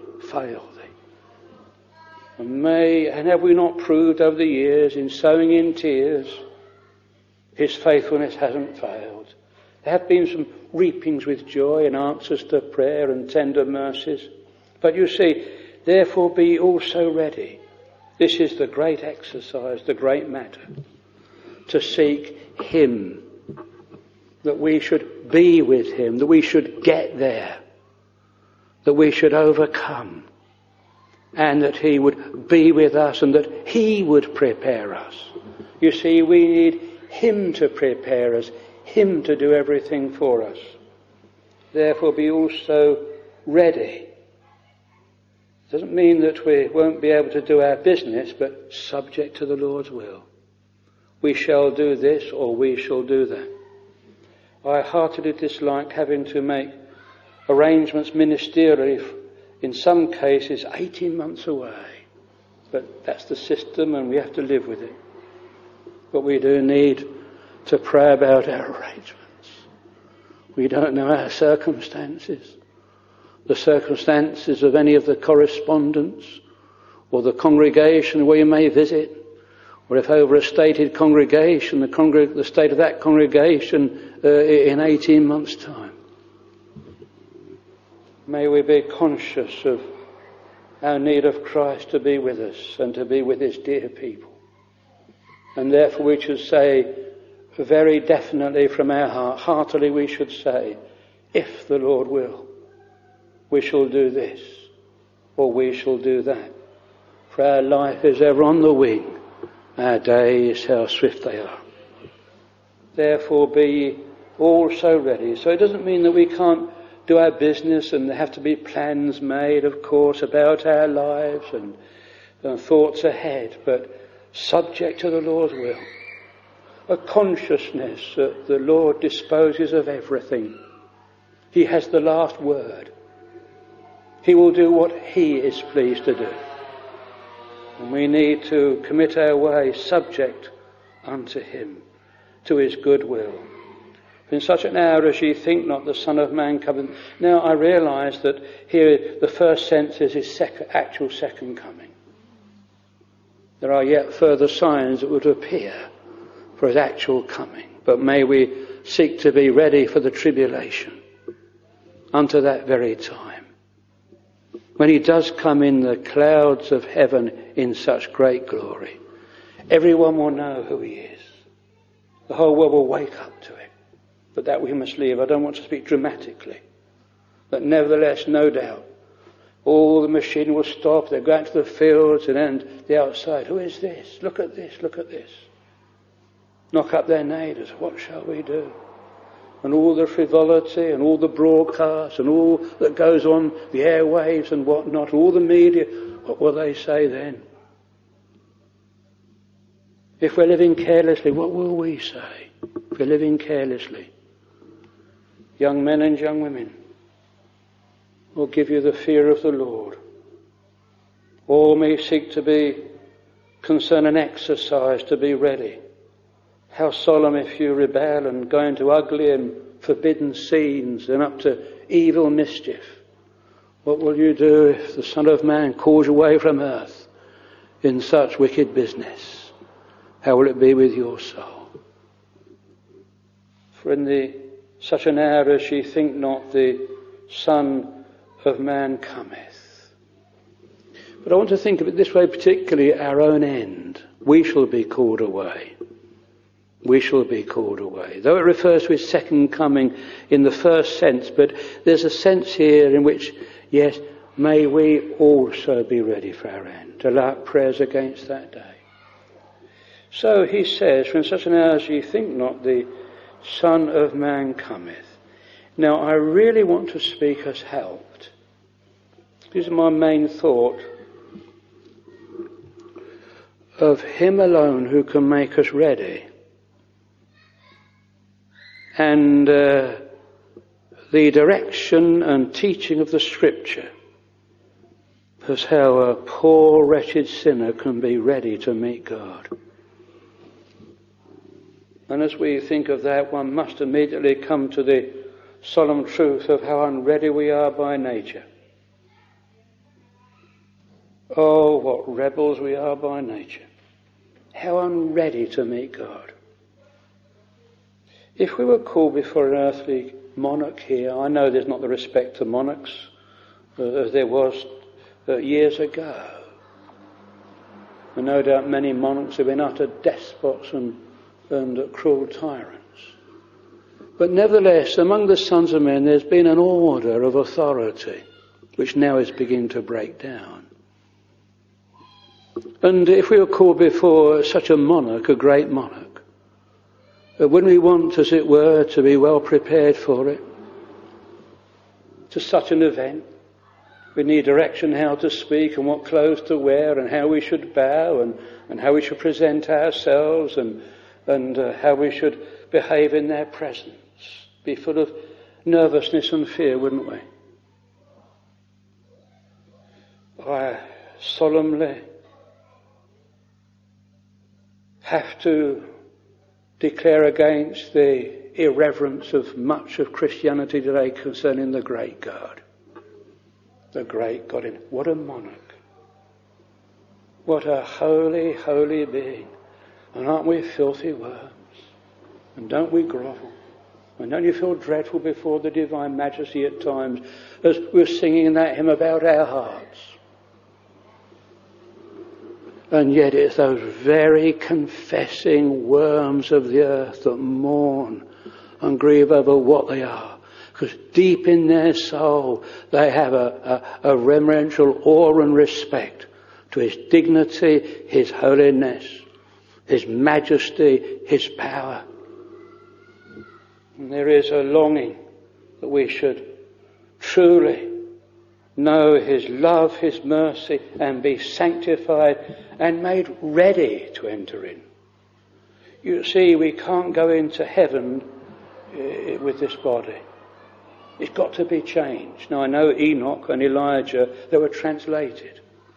And have we not proved over the years, in sowing in tears, his faithfulness hasn't failed. There have been some reapings with joy and answers to prayer and tender mercies. But you see, therefore be also ready. This is the great exercise, the great matter. To seek him. That we should be with him. That we should get there. That we should overcome. And that he would be with us and that he would prepare us. You see, we need him to prepare us. Him to do everything for us. Therefore be also ready. Doesn't mean that we won't be able to do our business, but subject to the Lord's will. We shall do this or we shall do that. I heartily dislike having to make arrangements ministerially, in some cases 18 months away. But that's the system and we have to live with it. But we do need to pray about our arrangements. We don't know our circumstances. The circumstances of any of the correspondents or the congregation where you may visit, or if over a stated congregation, the state of that congregation in 18 months' time. May we be conscious of our need of Christ to be with us and to be with his dear people. And therefore we should say very definitely from our heart, heartily we should say, if the Lord will, we shall do this or we shall do that. For our life is ever on the wing. Our days, how swift they are. Therefore be also ready. So it doesn't mean that we can't do our business and there have to be plans made, of course, about our lives and thoughts ahead, but subject to the Lord's will. A consciousness that the Lord disposes of everything. He has the last word. He will do what he is pleased to do. And we need to commit our way subject unto him, to his good will. In such an hour as ye think not, the Son of Man cometh. Now I realise that here the first sense is his actual second coming. There are yet further signs that would appear for his actual coming. But may we seek to be ready for the tribulation unto that very time. When he does come in the clouds of heaven in such great glory, everyone will know who he is. The whole world will wake up to it. But that we must leave. I don't want to speak dramatically. But nevertheless, no doubt, all the machine will stop. They'll go out to the fields and then the outside. Who is this? Look at this. Look at this. Knock up their neighbours. What shall we do? And all the frivolity and all the broadcasts and all that goes on, the airwaves and whatnot, all the media, what will they say then? If we're living carelessly, what will we say? If we're living carelessly. Young men and young women will give you the fear of the Lord. All may seek to be concerned and exercise to be ready. How solemn if you rebel and go into ugly and forbidden scenes and up to evil mischief. What will you do if the Son of Man calls you away from earth in such wicked business? How will it be with your soul? For in such an hour as ye think not, the Son of Man cometh. But I want to think of it this way, particularly our own end. We shall be called away. We shall be called away. Though it refers to his second coming in the first sense, but there's a sense here in which, yes, may we also be ready for our end, to lay up prayers against that day. So he says, for in such an hour as ye think not, the Son of Man cometh. Now I really want to speak as helped. This is my main thought. Of him alone who can make us ready. And the direction and teaching of the Scripture as how a poor, wretched sinner can be ready to meet God. And as we think of that, one must immediately come to the solemn truth of how unready we are by nature. Oh, what rebels we are by nature. How unready to meet God. If we were called before an earthly monarch here, I know there's not the respect to monarchs as there was years ago. And no doubt many monarchs have been utter despots and cruel tyrants. But nevertheless, among the sons of men, there's been an order of authority, which now is beginning to break down. And if we were called before such a monarch, a great monarch, wouldn't we want, as it were, to be well prepared for it? To such an event, we need direction how to speak and what clothes to wear and how we should bow and how we should present ourselves and how we should behave in their presence. Be full of nervousness and fear, wouldn't we? I solemnly have to declare against the irreverence of much of Christianity today concerning the great God. The great God. What a monarch. What a holy, holy being. And aren't we filthy worms? And don't we grovel? And don't you feel dreadful before the divine majesty at times as we're singing that hymn about our hearts? And yet it's those very confessing worms of the earth that mourn and grieve over what they are. Because deep in their soul they have a reverential awe and respect to his dignity, his holiness, his majesty, his power. And there is a longing that we should truly know his love, his mercy, and be sanctified and made ready to enter in. You see, we can't go into heaven with this body. It's got to be changed. Now, I know Enoch and Elijah, they were translated.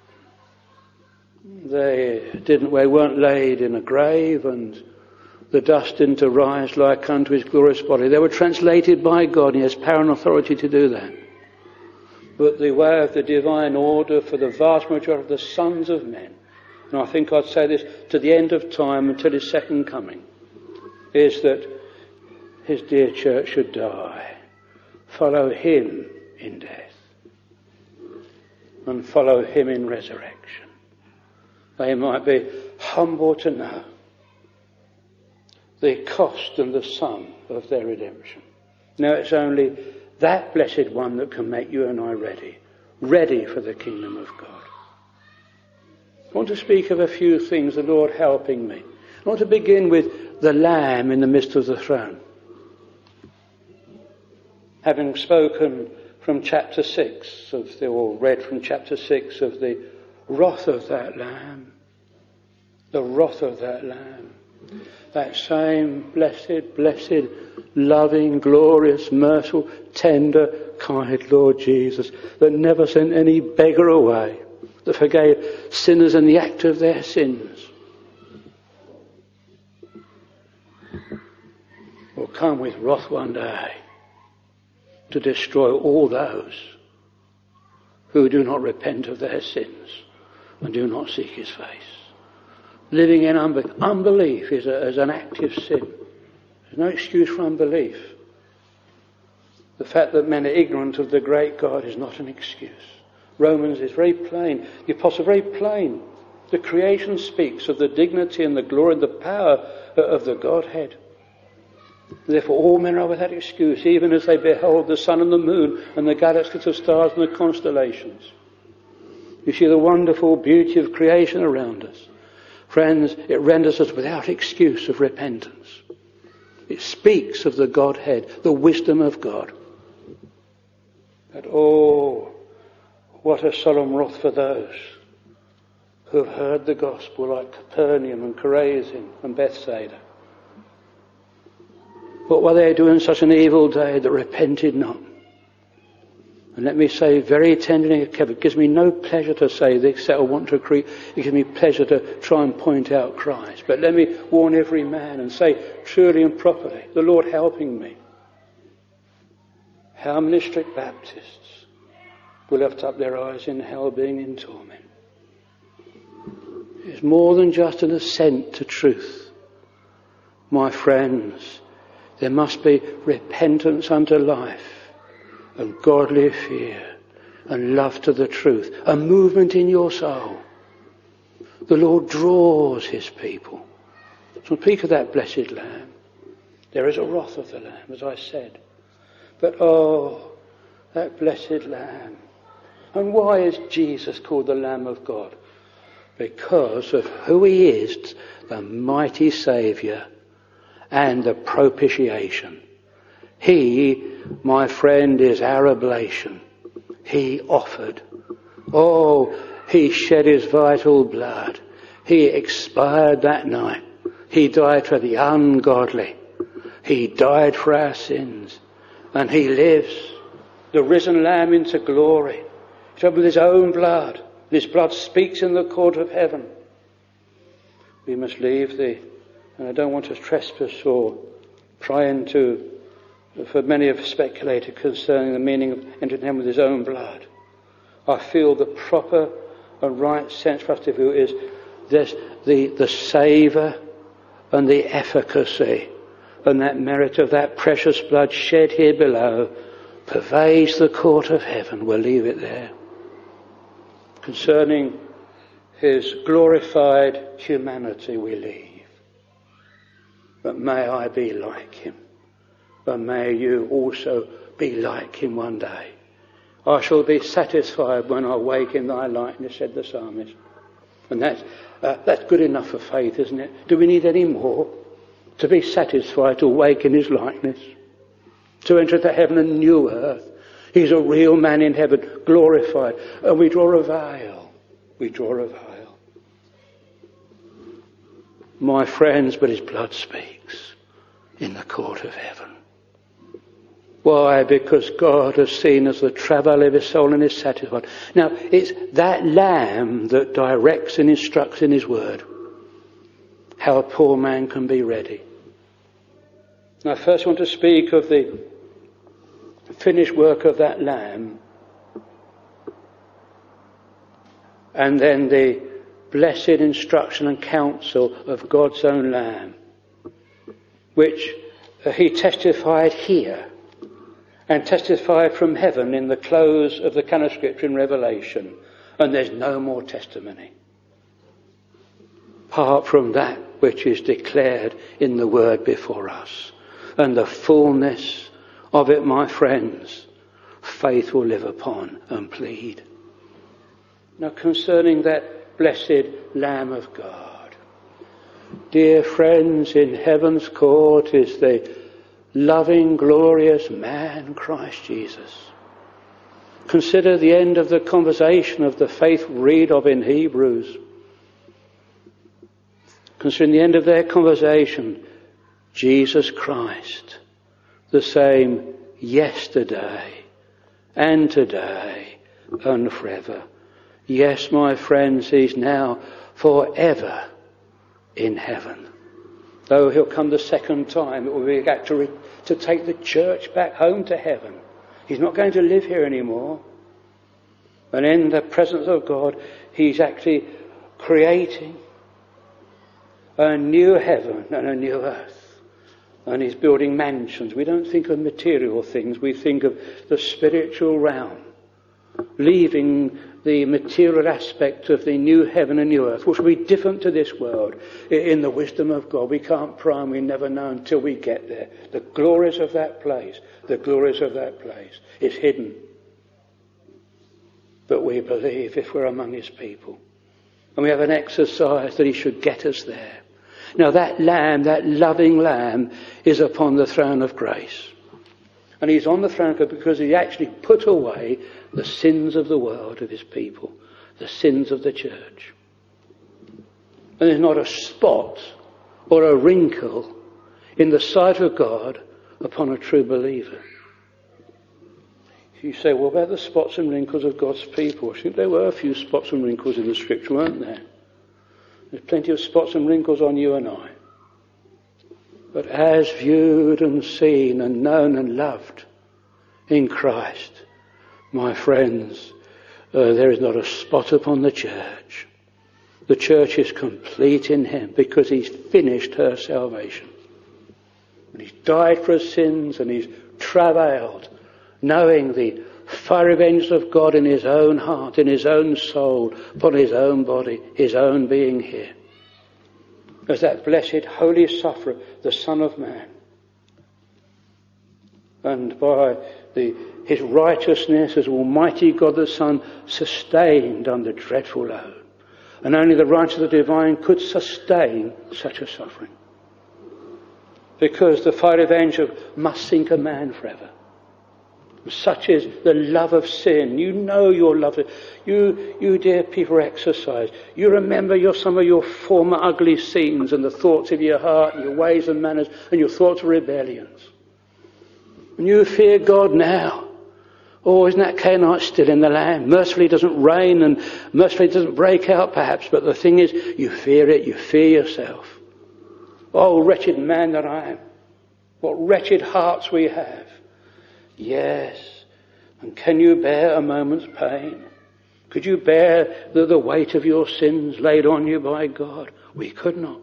They weren't laid in a grave and the dust didn't arise like unto his glorious body. They were translated by God, and he has power and authority to do that. But the way of the divine order for the vast majority of the sons of men, and I think I'd say this to the end of time until his second coming, is that his dear church should die, follow him in death, and follow him in resurrection. They might be humble to know the cost and the sum of their redemption. Now it's only that blessed one that can make you and I ready for the kingdom of God. I want to speak of a few things, the Lord helping me. I want to begin with the Lamb in the midst of the throne. Having spoken from chapter 6 or read from chapter 6 of the wrath of that Lamb, the wrath of that Lamb, that same blessed, loving, glorious, merciful, tender, kind Lord Jesus that never sent any beggar away, that forgave sinners in the act of their sins, will come with wrath one day to destroy all those who do not repent of their sins and do not seek his face. Living in unbelief is an active sin. There's no excuse for unbelief. The fact that men are ignorant of the great God is not an excuse. Romans is very plain. The apostle is very plain. The creation speaks of the dignity and the glory and the power of the Godhead. Therefore all men are without excuse, even as they behold the sun and the moon and the galaxies of stars and the constellations. You see the wonderful beauty of creation around us. Friends, it renders us without excuse of repentance. It speaks of the Godhead, the wisdom of God. But oh, what a solemn wrath for those who have heard the gospel like Capernaum and Chorazin and Bethsaida. What were they doing such an evil day that repented not? And let me say very tenderly, it gives me no pleasure to say this, I want to agree. It gives me pleasure to try and point out Christ. But let me warn every man and say truly and properly, the Lord helping me. How many strict Baptists will lift up their eyes in hell being in torment? It's more than just an assent to truth. My friends, there must be repentance unto life and godly fear and love to the truth, a movement in your soul. The Lord draws his people. So speak of that blessed Lamb. There is a wrath of the Lamb, as I said. But oh, that blessed Lamb. And why is Jesus called the Lamb of God? Because of who he is, the mighty Saviour and the propitiation. He, my friend, is our oblation. He offered. Oh, he shed his vital blood. He expired that night. He died for the ungodly. He died for our sins. And he lives, the risen Lamb, into glory. He's with his own blood. His blood speaks in the court of heaven. We must leave and I don't want to trespass or pry into, for many have speculated concerning the meaning of entering heaven with his own blood. I feel the proper and right sense for us to view is this, the savour and the efficacy and that merit of that precious blood shed here below pervades the court of heaven. We'll leave it there. Concerning his glorified humanity we leave. But may I be like him. But may you also be like him one day. I shall be satisfied when I wake in thy likeness, said the psalmist. And that's good enough for faith, isn't it? Do we need any more? To be satisfied to wake in his likeness. To enter the heaven and new earth. He's a real man in heaven, glorified. And we draw a veil. We draw a veil. My friends, but his blood speaks in the court of heaven. Why? Because God has seen as the travail of his soul and is satisfied. Now, it's that Lamb that directs and instructs in his word how a poor man can be ready. Now, I first want to speak of the finished work of that Lamb, and then the blessed instruction and counsel of God's own Lamb, which he testified here and testified from heaven in the close of the canon of Scripture in Revelation. And there's no more testimony apart from that which is declared in the word before us. And the fullness of it, my friends, faith will live upon and plead. Now, concerning that blessed Lamb of God, dear friends, in heaven's court is the loving, glorious man, Christ Jesus. Consider the end of the conversation of the faith read of in Hebrews. Considering the end of their conversation, Jesus Christ, the same yesterday and today and forever. Yes, my friends, he's now forever in heaven. Though he'll come the second time, it will be to take the church back home to heaven. He's not going to live here anymore. And in the presence of God, he's actually creating a new heaven and a new earth. And he's building mansions. We don't think of material things. We think of the spiritual realm. Leaving the material aspect of the new heaven and new earth, which will be different to this world, in the wisdom of God. We can't pry and we never know until we get there. The glories of that place, it's hidden. But we believe if we're among his people. And we have an exercise that he should get us there. Now that Lamb, that loving Lamb, is upon the throne of grace. And he's on the throne because he actually put away the sins of the world, of his people, the sins of the church. And there's not a spot or a wrinkle in the sight of God upon a true believer. You say, what about the spots and wrinkles of God's people? I think there were a few spots and wrinkles in the scripture, weren't there? There's plenty of spots and wrinkles on you and I. But as viewed and seen and known and loved in Christ, my friends, there is not a spot upon the church. The church is complete in him because he's finished her salvation. And he's died for her sins and he's travailed, knowing the fiery vengeance of God in his own heart, in his own soul, upon his own body, his own being here. As that blessed holy sufferer, the Son of Man. And by his righteousness as Almighty God the Son, sustained under dreadful load. And only the righteous of the divine could sustain such a suffering. Because the fiery vengeance must sink a man forever. Such is the love of sin. You know your love. You dear people, exercise. You remember some of your former ugly scenes and the thoughts of your heart and your ways and manners and your thoughts of rebellions. And you fear God now. Oh, isn't that Canaanite still in the land? Mercifully it doesn't rain and mercifully it doesn't break out perhaps, but the thing is, you fear it, you fear yourself. Oh, wretched man that I am. What wretched hearts we have. Yes. And can you bear a moment's pain? Could you bear the weight of your sins laid on you by God? We could not.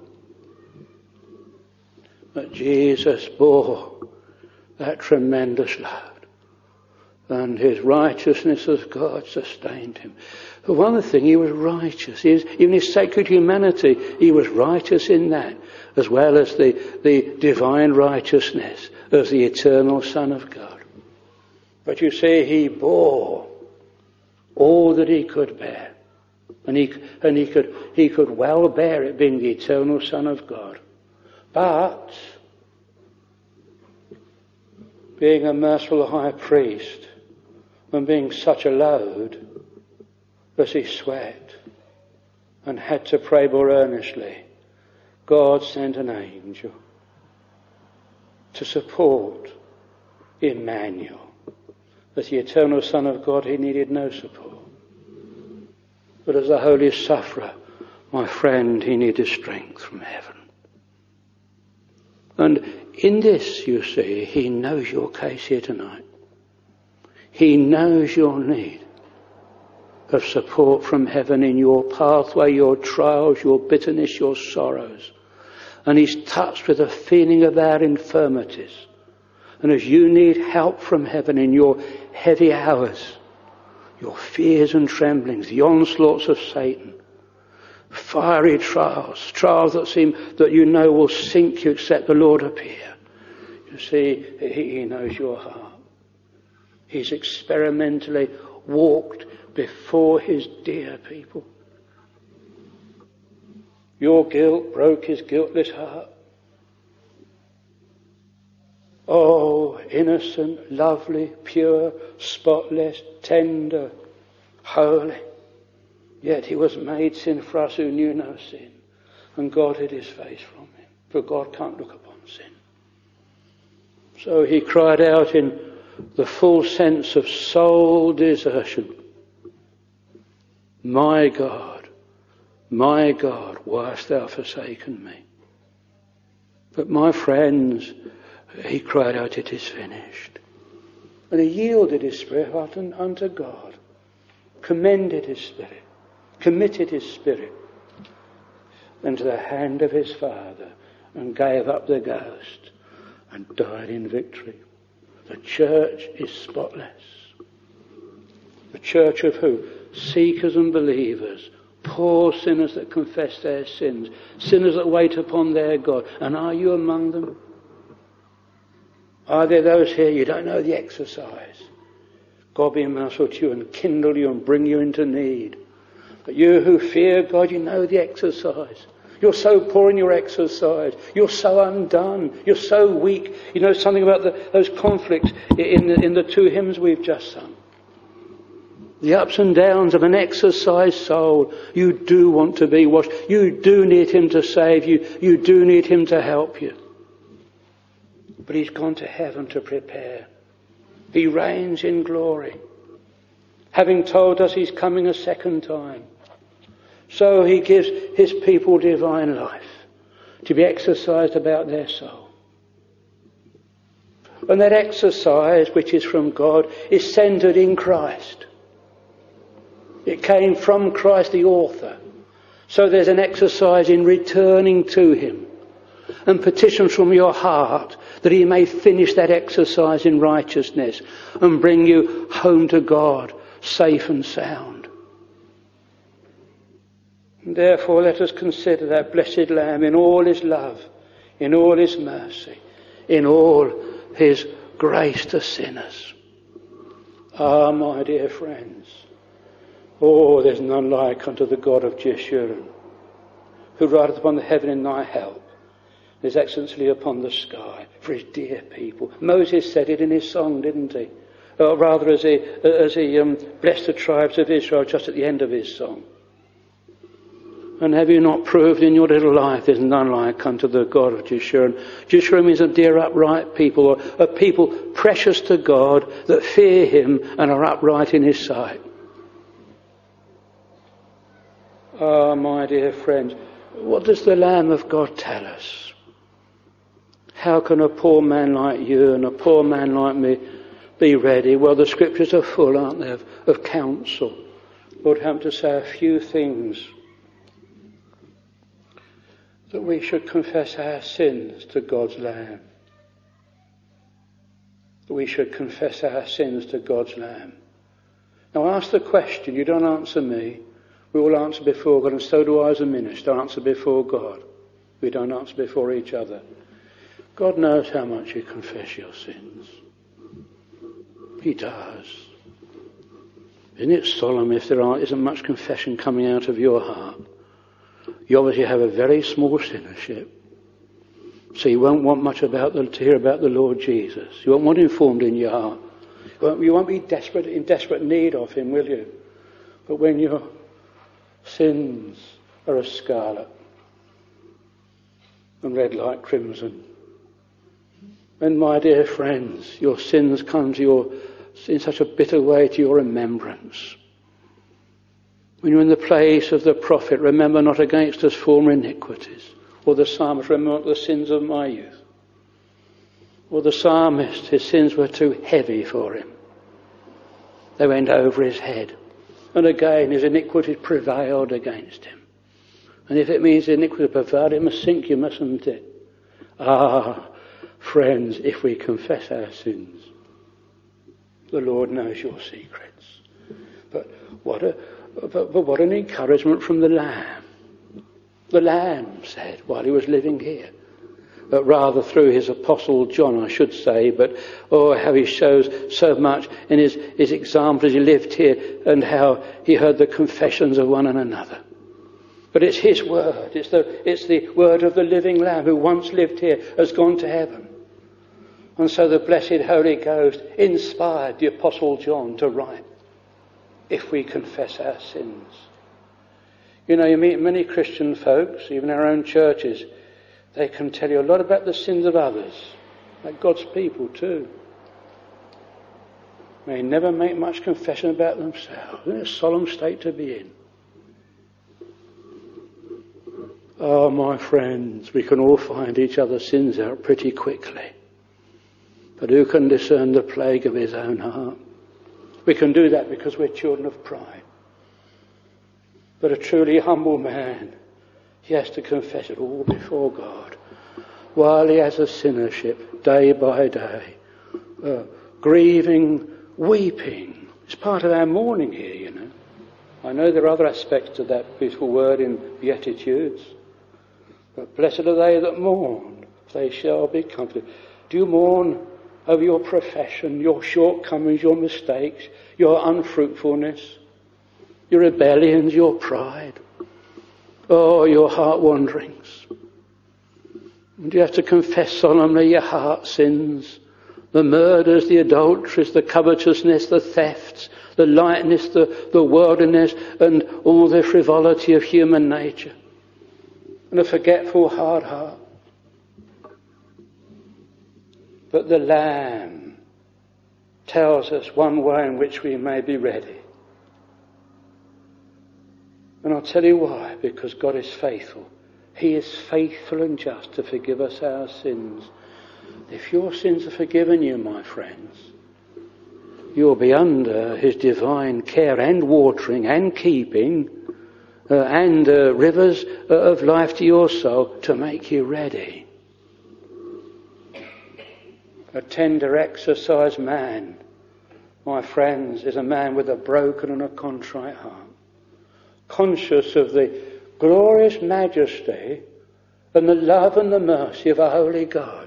But Jesus bore that tremendous load. And his righteousness as God sustained him. For one thing, he was righteous. Even his sacred humanity, he was righteous in that, as well as the divine righteousness of the eternal Son of God. But you see, he bore all that he could bear. And he could well bear it, being the eternal Son of God. But, being a merciful high priest, and being such a load, as he sweat, and had to pray more earnestly, God sent an angel to support Emmanuel. As the eternal Son of God, he needed no support. But as the holy sufferer, my friend, he needed strength from heaven. And in this, you see, he knows your case here tonight. He knows your need of support from heaven in your pathway, your trials, your bitterness, your sorrows. And he's touched with a feeling of our infirmities. And as you need help from heaven in your heavy hours, your fears and tremblings, the onslaughts of Satan, fiery trials that seem that you know will sink you except the Lord appear. You see, he knows your heart. He's experimentally walked before his dear people. Your guilt broke his guiltless heart. Oh, innocent, lovely, pure, spotless, tender, holy. Yet he was made sin for us who knew no sin. And God hid his face from him. For God can't look upon sin. So he cried out in the full sense of soul desertion. My God, why hast thou forsaken me? But my friends, he cried out, it is finished. And he yielded his spirit unto God, commended his spirit, committed his spirit into the hand of his Father, and gave up the ghost and died in victory. The church is spotless. The church of who? Seekers and believers, poor sinners that confess their sins, sinners that wait upon their God. And are you among them? Are there those here, you don't know the exercise? God be merciful to you and kindle you and bring you into need. But you who fear God, you know the exercise. You're so poor in your exercise. You're so undone. You're so weak. You know something about those conflicts in the two hymns we've just sung. The ups and downs of an exercised soul. You do want to be washed. You do need him to save you. You do need him to help you. but he's gone to heaven to prepare. He reigns in glory, having told us he's coming a second time. So he gives his people divine life to be exercised about their soul. And that exercise, which is from God, is centred in Christ. It came from Christ, the author. So there's an exercise in returning to him and petition from your heart that he may finish that exercise in righteousness and bring you home to God, safe and sound. And therefore let us consider that blessed Lamb in all his love, in all his mercy, in all his grace to sinners. Ah, my dear friends, oh, there's none like unto the God of Jeshurun, who rideth upon the heaven in thy help, his excellency upon the sky, for his dear people. Moses said it in his song, didn't he? Or rather, as he blessed the tribes of Israel just at the end of his song. And have you not proved in your little life there's none like unto the God of Jeshurun? Jeshurun means a dear upright people, or a people precious to God that fear him and are upright in his sight. Ah, my dear friends, what does the Lamb of God tell us? How can a poor man like you and a poor man like me be ready? Well, the scriptures are full, aren't they, of counsel. Lord, help to say a few things. That we should confess our sins to God's Lamb. That we should confess our sins to God's Lamb. Now ask the question, you don't answer me. We will answer before God, and so do I as a minister, answer before God. We don't answer before each other. God knows how much you confess your sins. He does. Isn't it solemn if there isn't much confession coming out of your heart? You obviously have a very small sinnership. So you won't want much to hear about the Lord Jesus. You won't want him formed in your heart. You won't be in desperate need of him, will you? But when your sins are as scarlet and red like crimson, and my dear friends, your sins come to your, in such a bitter way, to your remembrance. When you're in the place of the prophet, remember not against us former iniquities. Or the psalmist, remember not the sins of my youth. Or the psalmist, his sins were too heavy for him. They went over his head. And again, his iniquities prevailed against him. And if it means iniquity prevailed, it must sink you, mustn't it? Ah, friends, if we confess our sins, the Lord knows your secrets. But what an encouragement from the Lamb. The Lamb said while he was living here. But rather through his apostle John, I should say. But oh, how he shows so much in his example as he lived here, and how he heard the confessions of one and another. But it's his word. It's the word of the living Lamb who once lived here, has gone to heaven. And so the blessed Holy Ghost inspired the apostle John to write, if we confess our sins. You know, you meet many Christian folks, even our own churches, they can tell you a lot about the sins of others, like God's people too. They never make much confession about themselves. Isn't it a solemn state to be in? Oh, my friends, we can all find each other's sins out pretty quickly. But who can discern the plague of his own heart? We can do that because we're children of pride. But a truly humble man, he has to confess it all before God, while he has a sinnership day by day, grieving, weeping. It's part of our mourning here, you know. I know there are other aspects to that beautiful word in Beatitudes. But blessed are they that mourn, they shall be comforted. Do you mourn over your profession, your shortcomings, your mistakes, your unfruitfulness, your rebellions, your pride, oh, your heart wanderings? And you have to confess solemnly your heart sins, the murders, the adulteries, the covetousness, the thefts, the lightness, the worldliness, and all the frivolity of human nature, and a forgetful hard heart. But the Lamb tells us one way in which we may be ready. And I'll tell you why. Because God is faithful. He is faithful and just to forgive us our sins. If your sins are forgiven you, my friends, you'll be under his divine care and watering and keeping and rivers of life to your soul to make you ready. A tender exercised man, my friends, is a man with a broken and a contrite heart, conscious of the glorious majesty and the love and the mercy of a holy God.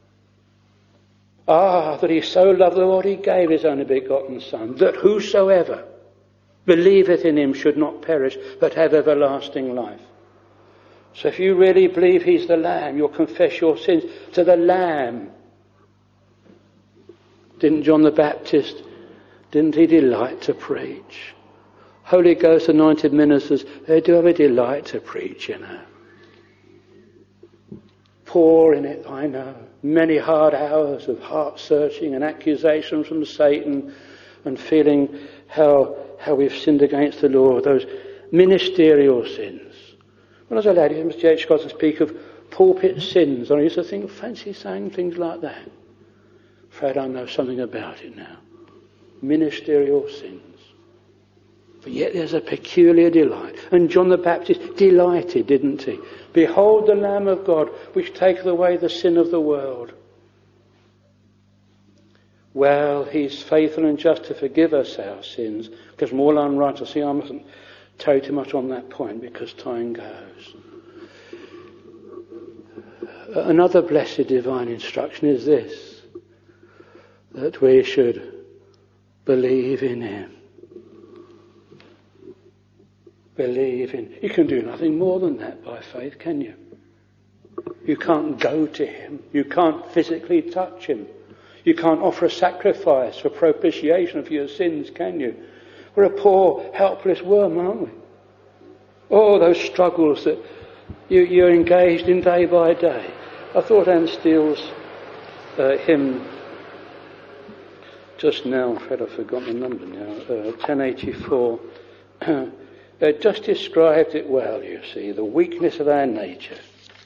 That he so loved the world he gave his only begotten Son, that whosoever believeth in him should not perish, but have everlasting life. So if you really believe he's the Lamb, you'll confess your sins to the Lamb. Didn't John the Baptist, didn't he delight to preach? Holy Ghost anointed ministers, they do have a delight to preach, you know. Poor in it, I know. Many hard hours of heart searching and accusation from Satan and feeling how we've sinned against the Lord, those ministerial sins. When I was a lad, Mr. H. Scott to speak of pulpit sins, and I used to think, fancy saying things like that. Afraid I know something about it now. Ministerial sins. But yet there's a peculiar delight. And John the Baptist delighted, didn't he? Behold the Lamb of God, which taketh away the sin of the world. Well, he's faithful and just to forgive us our sins, because from all unrighteousness. I mustn't tell you too much on that point, because time goes. Another blessed divine instruction is this, that we should believe in him. Believe in. You can do nothing more than that by faith, can you? You can't go to him. You can't physically touch him. You can't offer a sacrifice for propitiation for your sins, can you? We're a poor, helpless worm, aren't we? Oh, those struggles that you're engaged in day by day. I thought Anne Steele's hymn just now, I'm afraid I've forgotten the number now, 1084, just described it well, you see, the weakness of our nature.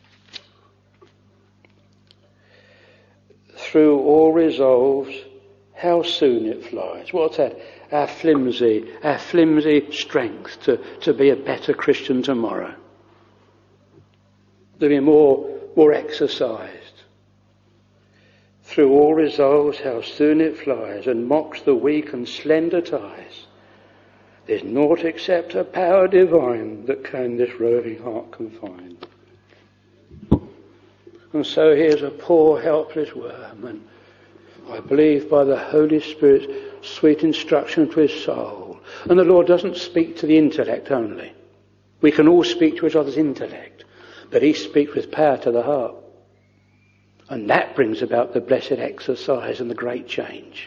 Through all resolves, how soon it flies. What's that? Our flimsy strength to be a better Christian tomorrow. To be more exercised. Through all resolves, how soon it flies, and mocks the weak and slender ties. There's naught except a power divine that can this roving heart confine. And so here's a poor, helpless worm, and I believe by the Holy Spirit's sweet instruction to his soul. And the Lord doesn't speak to the intellect only. We can all speak to each other's intellect, but he speaks with power to the heart. And that brings about the blessed exercise and the great change.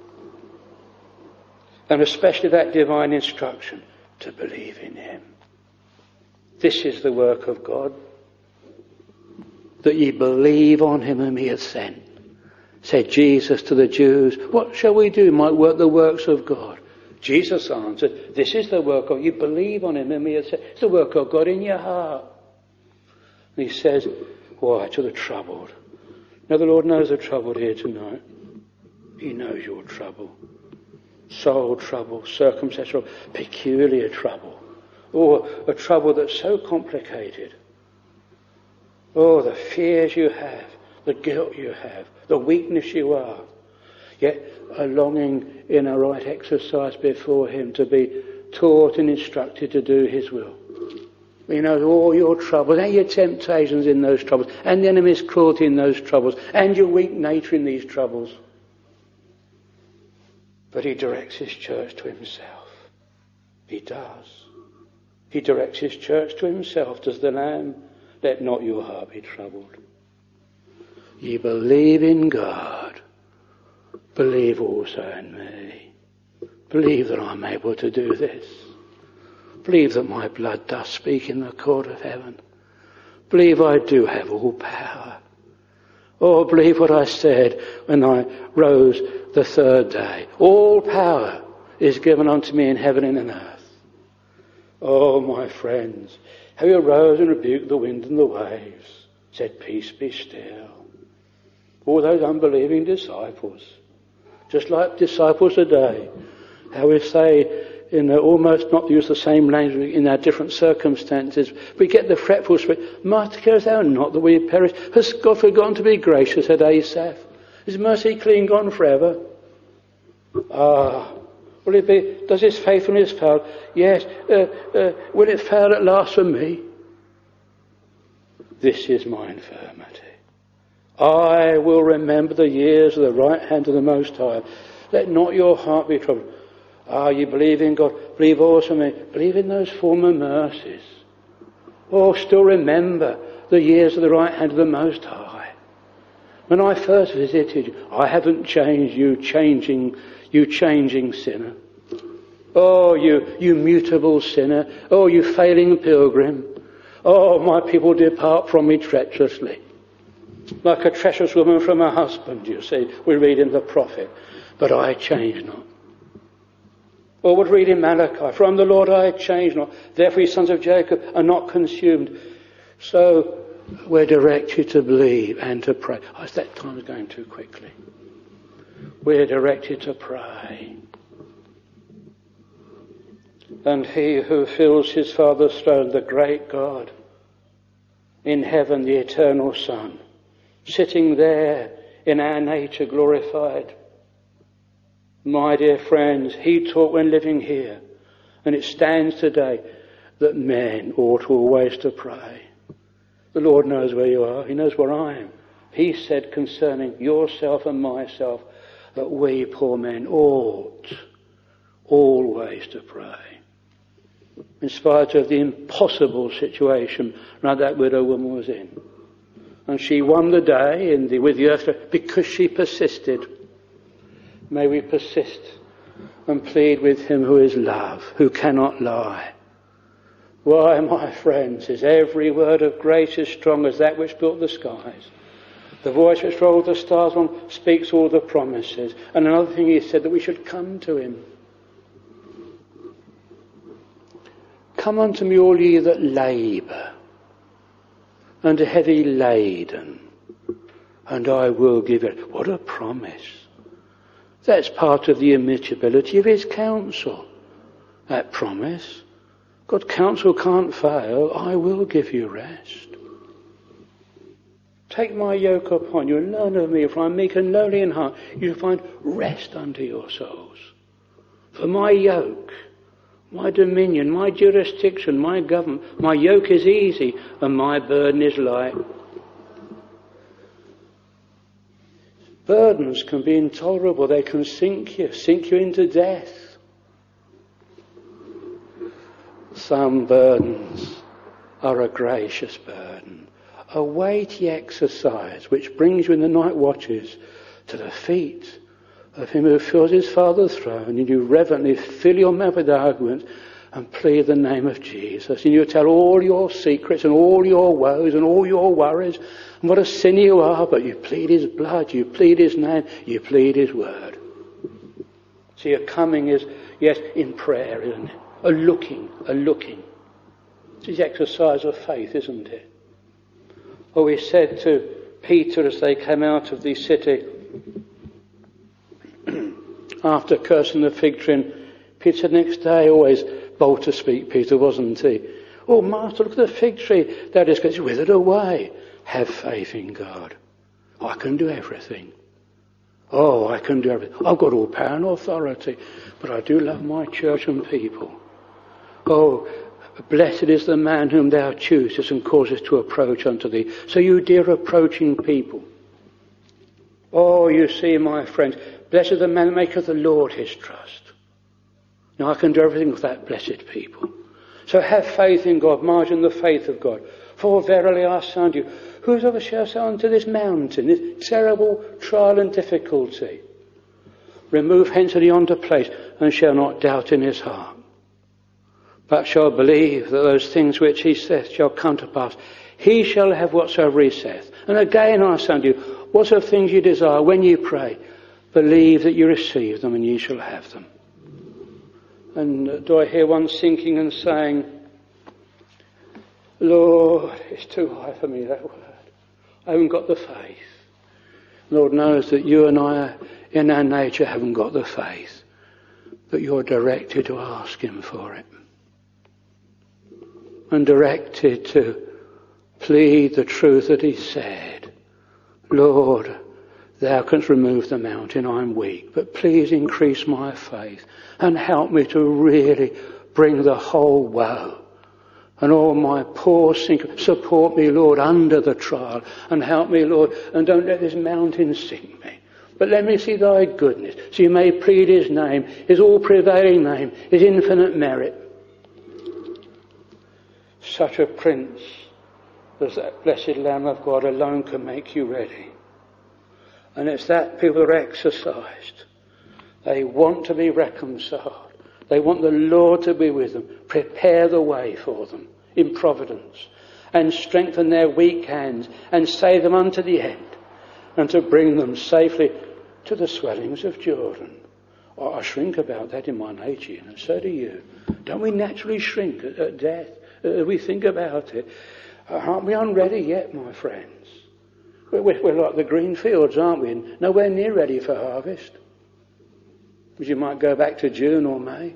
And especially that divine instruction to believe in him. This is the work of God. That ye believe on him whom he hath sent. Said Jesus to the Jews, what shall we do? Might work the works of God. Jesus answered, this is the work of, you believe on him whom he hath sent. It's the work of God in your heart. And he says, why, to the troubled. Now the Lord knows the troubled here tonight. He knows your trouble. Soul trouble, circumstantial trouble, peculiar trouble. Or a trouble that's so complicated. Oh, the fears you have, the guilt you have, the weakness you are. Yet a longing in a right exercise before him to be taught and instructed to do his will. He knows all your troubles and your temptations in those troubles and the enemy's cruelty in those troubles and your weak nature in these troubles. But he directs his church to himself. He does. He directs his church to himself. Does the Lamb? Let not your heart be troubled. Ye believe in God. Believe also in me. Believe that I'm able to do this. Believe that my blood does speak in the court of heaven. Believe I do have all power. Oh, believe what I said when I rose the third day. All power is given unto me in heaven and in earth. Oh, my friends, how he arose and rebuked the wind and the waves, said, peace be still. All those unbelieving disciples, just like disciples today, how we say, almost not use the same language in our different circumstances, we get the fretful spirit, Master, carest thou not that we perish? Has God forgotten to be gracious, said Asaph? Is mercy clean gone forever? Will it be, does his faithfulness fail? Yes. Will it fail at last for me? This is my infirmity. I will remember the years of the right hand of the Most High. Let not your heart be troubled. You believe in God. Believe also in me. Believe in those former mercies. Still remember the years of the right hand of the Most High. When I first visited you, I haven't changed, you changing sinner. You mutable sinner. You failing pilgrim. My people depart from me treacherously. Like a treacherous woman from her husband, you see, we read in the prophet. But I change not. Or would read in Malachi, from the Lord I change not. Therefore, ye sons of Jacob are not consumed. So we're directed to believe and to pray. That time's going too quickly. We're directed to pray. And he who fills his Father's throne, the great God, in heaven, the eternal Son, sitting there in our nature glorified. My dear friends, he taught when living here, and it stands today, that men ought always to pray. The Lord knows where you are. He knows where I am. He said concerning yourself and myself that we poor men ought always to pray. In spite of the impossible situation that widow woman was in. And she won the day with the earth because she persisted. May we persist and plead with him who is love, who cannot lie. Why, my friends, is every word of grace as strong as that which built the skies. The voice which rolled the stars on speaks all the promises. And another thing he said, that we should come to him. Come unto me all ye that labour and are heavy laden, and I will give it. What a promise. That's part of the immutability of his counsel. That promise. God's counsel can't fail. I will give you rest. Take my yoke upon you and learn of me, for I am meek and lowly in heart. You shall find rest unto your souls. For my yoke, my dominion, my jurisdiction, my government, my yoke is easy and my burden is light. Burdens can be intolerable. They can sink you into death. Some burdens are a gracious burden, a weighty exercise which brings you in the night watches to the feet of him who fills his Father's throne, and you reverently fill your mouth with arguments and plead the name of Jesus. And you tell all your secrets and all your woes and all your worries and what a sinner you are, but you plead his blood, you plead his name, you plead his word. So your coming is, yes, in prayer, isn't it? A looking. It's his exercise of faith, isn't it? Oh, he said to Peter as they came out of the city, after cursing the fig tree, Peter said next day, always bold to speak, Peter, wasn't he? Oh, Master, look at the fig tree. That is, gets withered away. Have faith in God. I can do everything. Oh, I can do everything. I've got all power and authority, but I do love my church and people. Oh, blessed is the man whom thou choosest and causest to approach unto thee. So you dear approaching people. Oh, you see, my friends, blessed is the man that maketh the Lord his trust. Now I can do everything with that blessed people. So have faith in God, margin the faith of God. For verily I say unto you, whosoever shall say unto this mountain, this terrible trial and difficulty, remove hence to yonder place, and shall not doubt in his heart, but shall believe that those things which he saith shall come to pass, he shall have whatsoever he saith. And again I say unto you, Whatsoever things you desire, when you pray, believe that you receive them and you shall have them. And do I hear one sinking and saying, Lord, it's too high for me, that word. I haven't got the faith. Lord knows that you and I, in our nature, haven't got the faith. But you're directed to ask him for it. And directed to plead the truth that he said. Lord, thou canst remove the mountain, I'm weak, but please increase my faith and help me to really bring the whole woe and all my poor sink. Support me, Lord, under the trial and help me, Lord, and don't let this mountain sink me. But let me see thy goodness, so you may plead his name, his all-prevailing name, his infinite merit. Such a prince as that blessed Lamb of God alone can make you ready. And it's that people are exercised. They want to be reconciled. They want the Lord to be with them, prepare the way for them in providence, and strengthen their weak hands, and save them unto the end, and to bring them safely to the swellings of Jordan. Oh, I shrink about that in my nature, and so do you. Don't we naturally shrink at death? We think about it. Aren't we unready yet, my friends? We're like the green fields, aren't we? And nowhere near ready for harvest. But you might go back to June or May.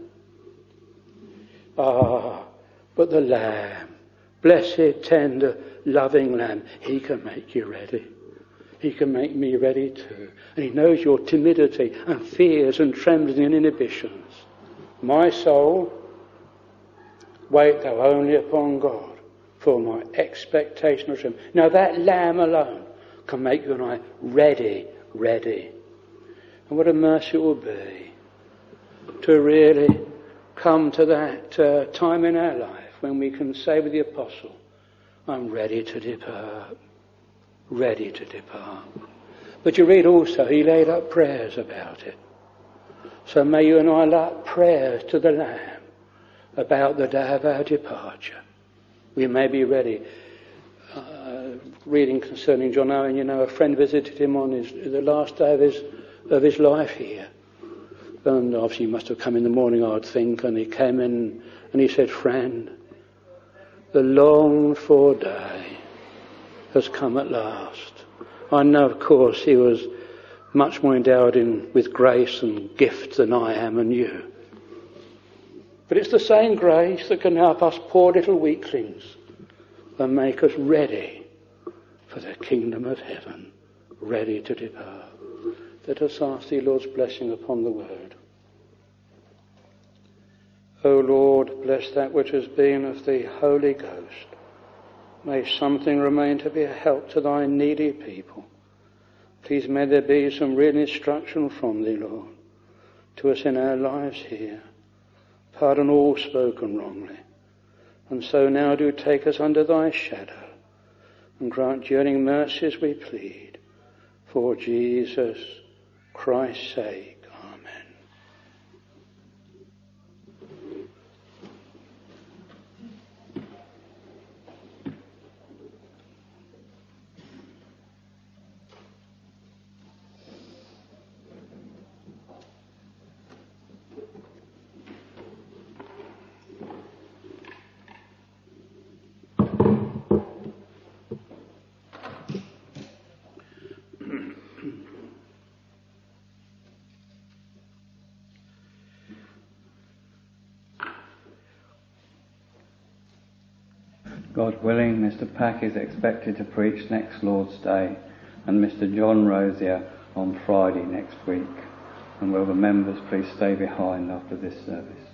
But the Lamb, blessed, tender, loving Lamb, he can make you ready. He can make me ready too. And he knows your timidity and fears and tremblings and inhibitions. My soul, wait thou only upon God, for my expectation of him. Now that Lamb alone can make you and I ready. And what a mercy it will be to really come to that time in our life when we can say with the apostle, I'm ready to depart. Ready to depart. But you read also, he laid up prayers about it. So may you and I lay up prayers to the Lamb about the day of our departure. We may be ready. Reading concerning John Owen, a friend visited him on the last day of his life here. And obviously he must have come in the morning, I'd think, and he came in and he said, friend, the longed for day has come at last. I know, of course, he was much more endowed with grace and gifts than I am and you. But it's the same grace that can help us poor little weaklings and make us ready for the kingdom of heaven, ready to depart. Let us ask thee, Lord's blessing upon the word. O Lord, bless that which has been of the Holy Ghost. May something remain to be a help to thy needy people. Please may there be some real instruction from thee, Lord, to us in our lives here. Pardon all spoken wrongly. And so now do take us under thy shadow and grant yearning mercies we plead. For Jesus Christ's sake. Amen. God willing, Mr. Pack is expected to preach next Lord's Day, and Mr. John Rosier on Friday next week. And will the members please stay behind after this service?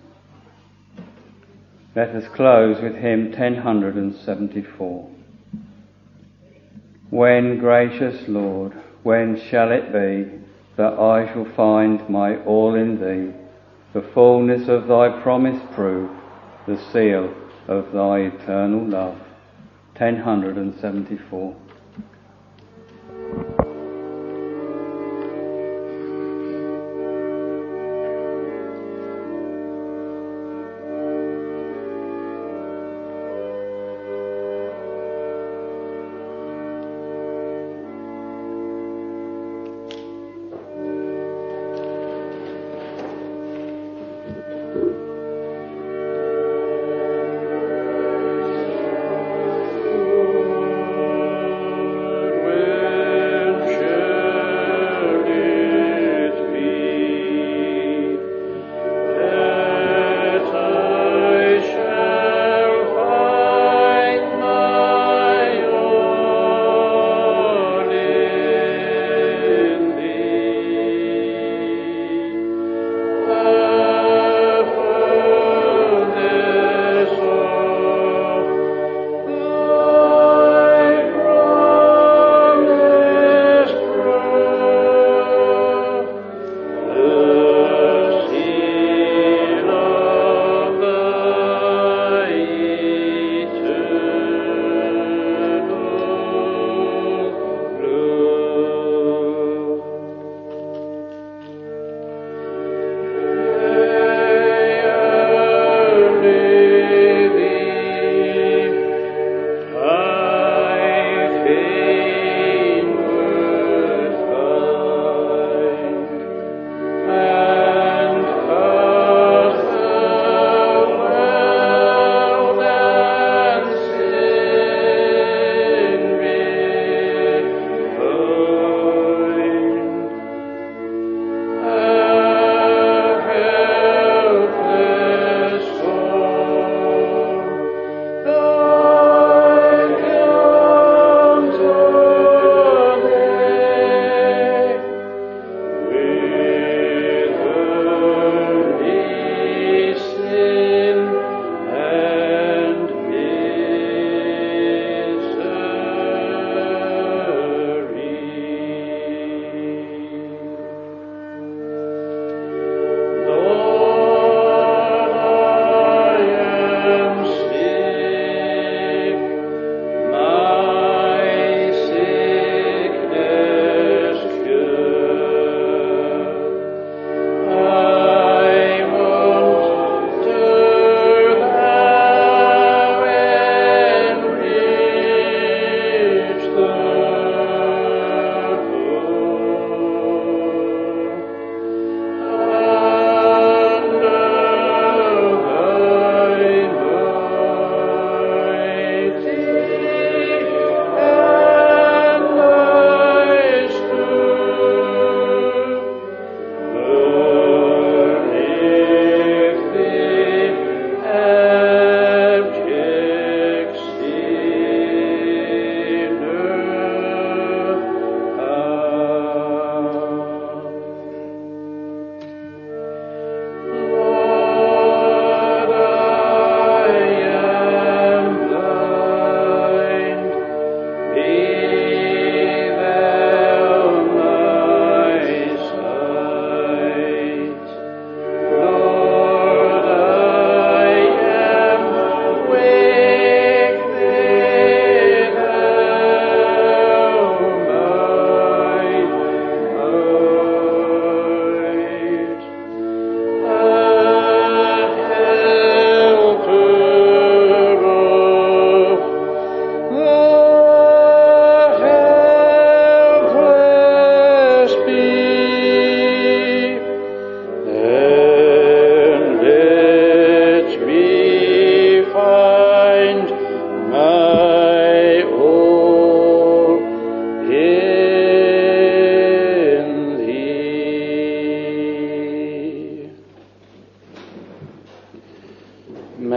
Let us close with hymn 1074. When, gracious Lord, when shall it be that I shall find my all in thee, the fullness of thy promise prove, the seal of thy eternal love? 1074.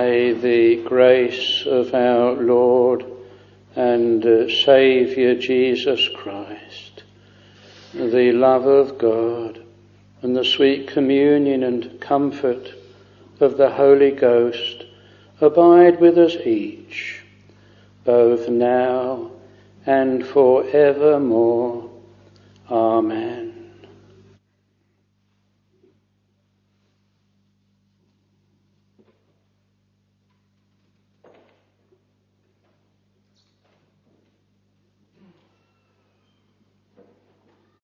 May the grace of our Lord and Saviour Jesus Christ, the love of God, and the sweet communion and comfort of the Holy Ghost abide with us each, both now and forevermore. Amen.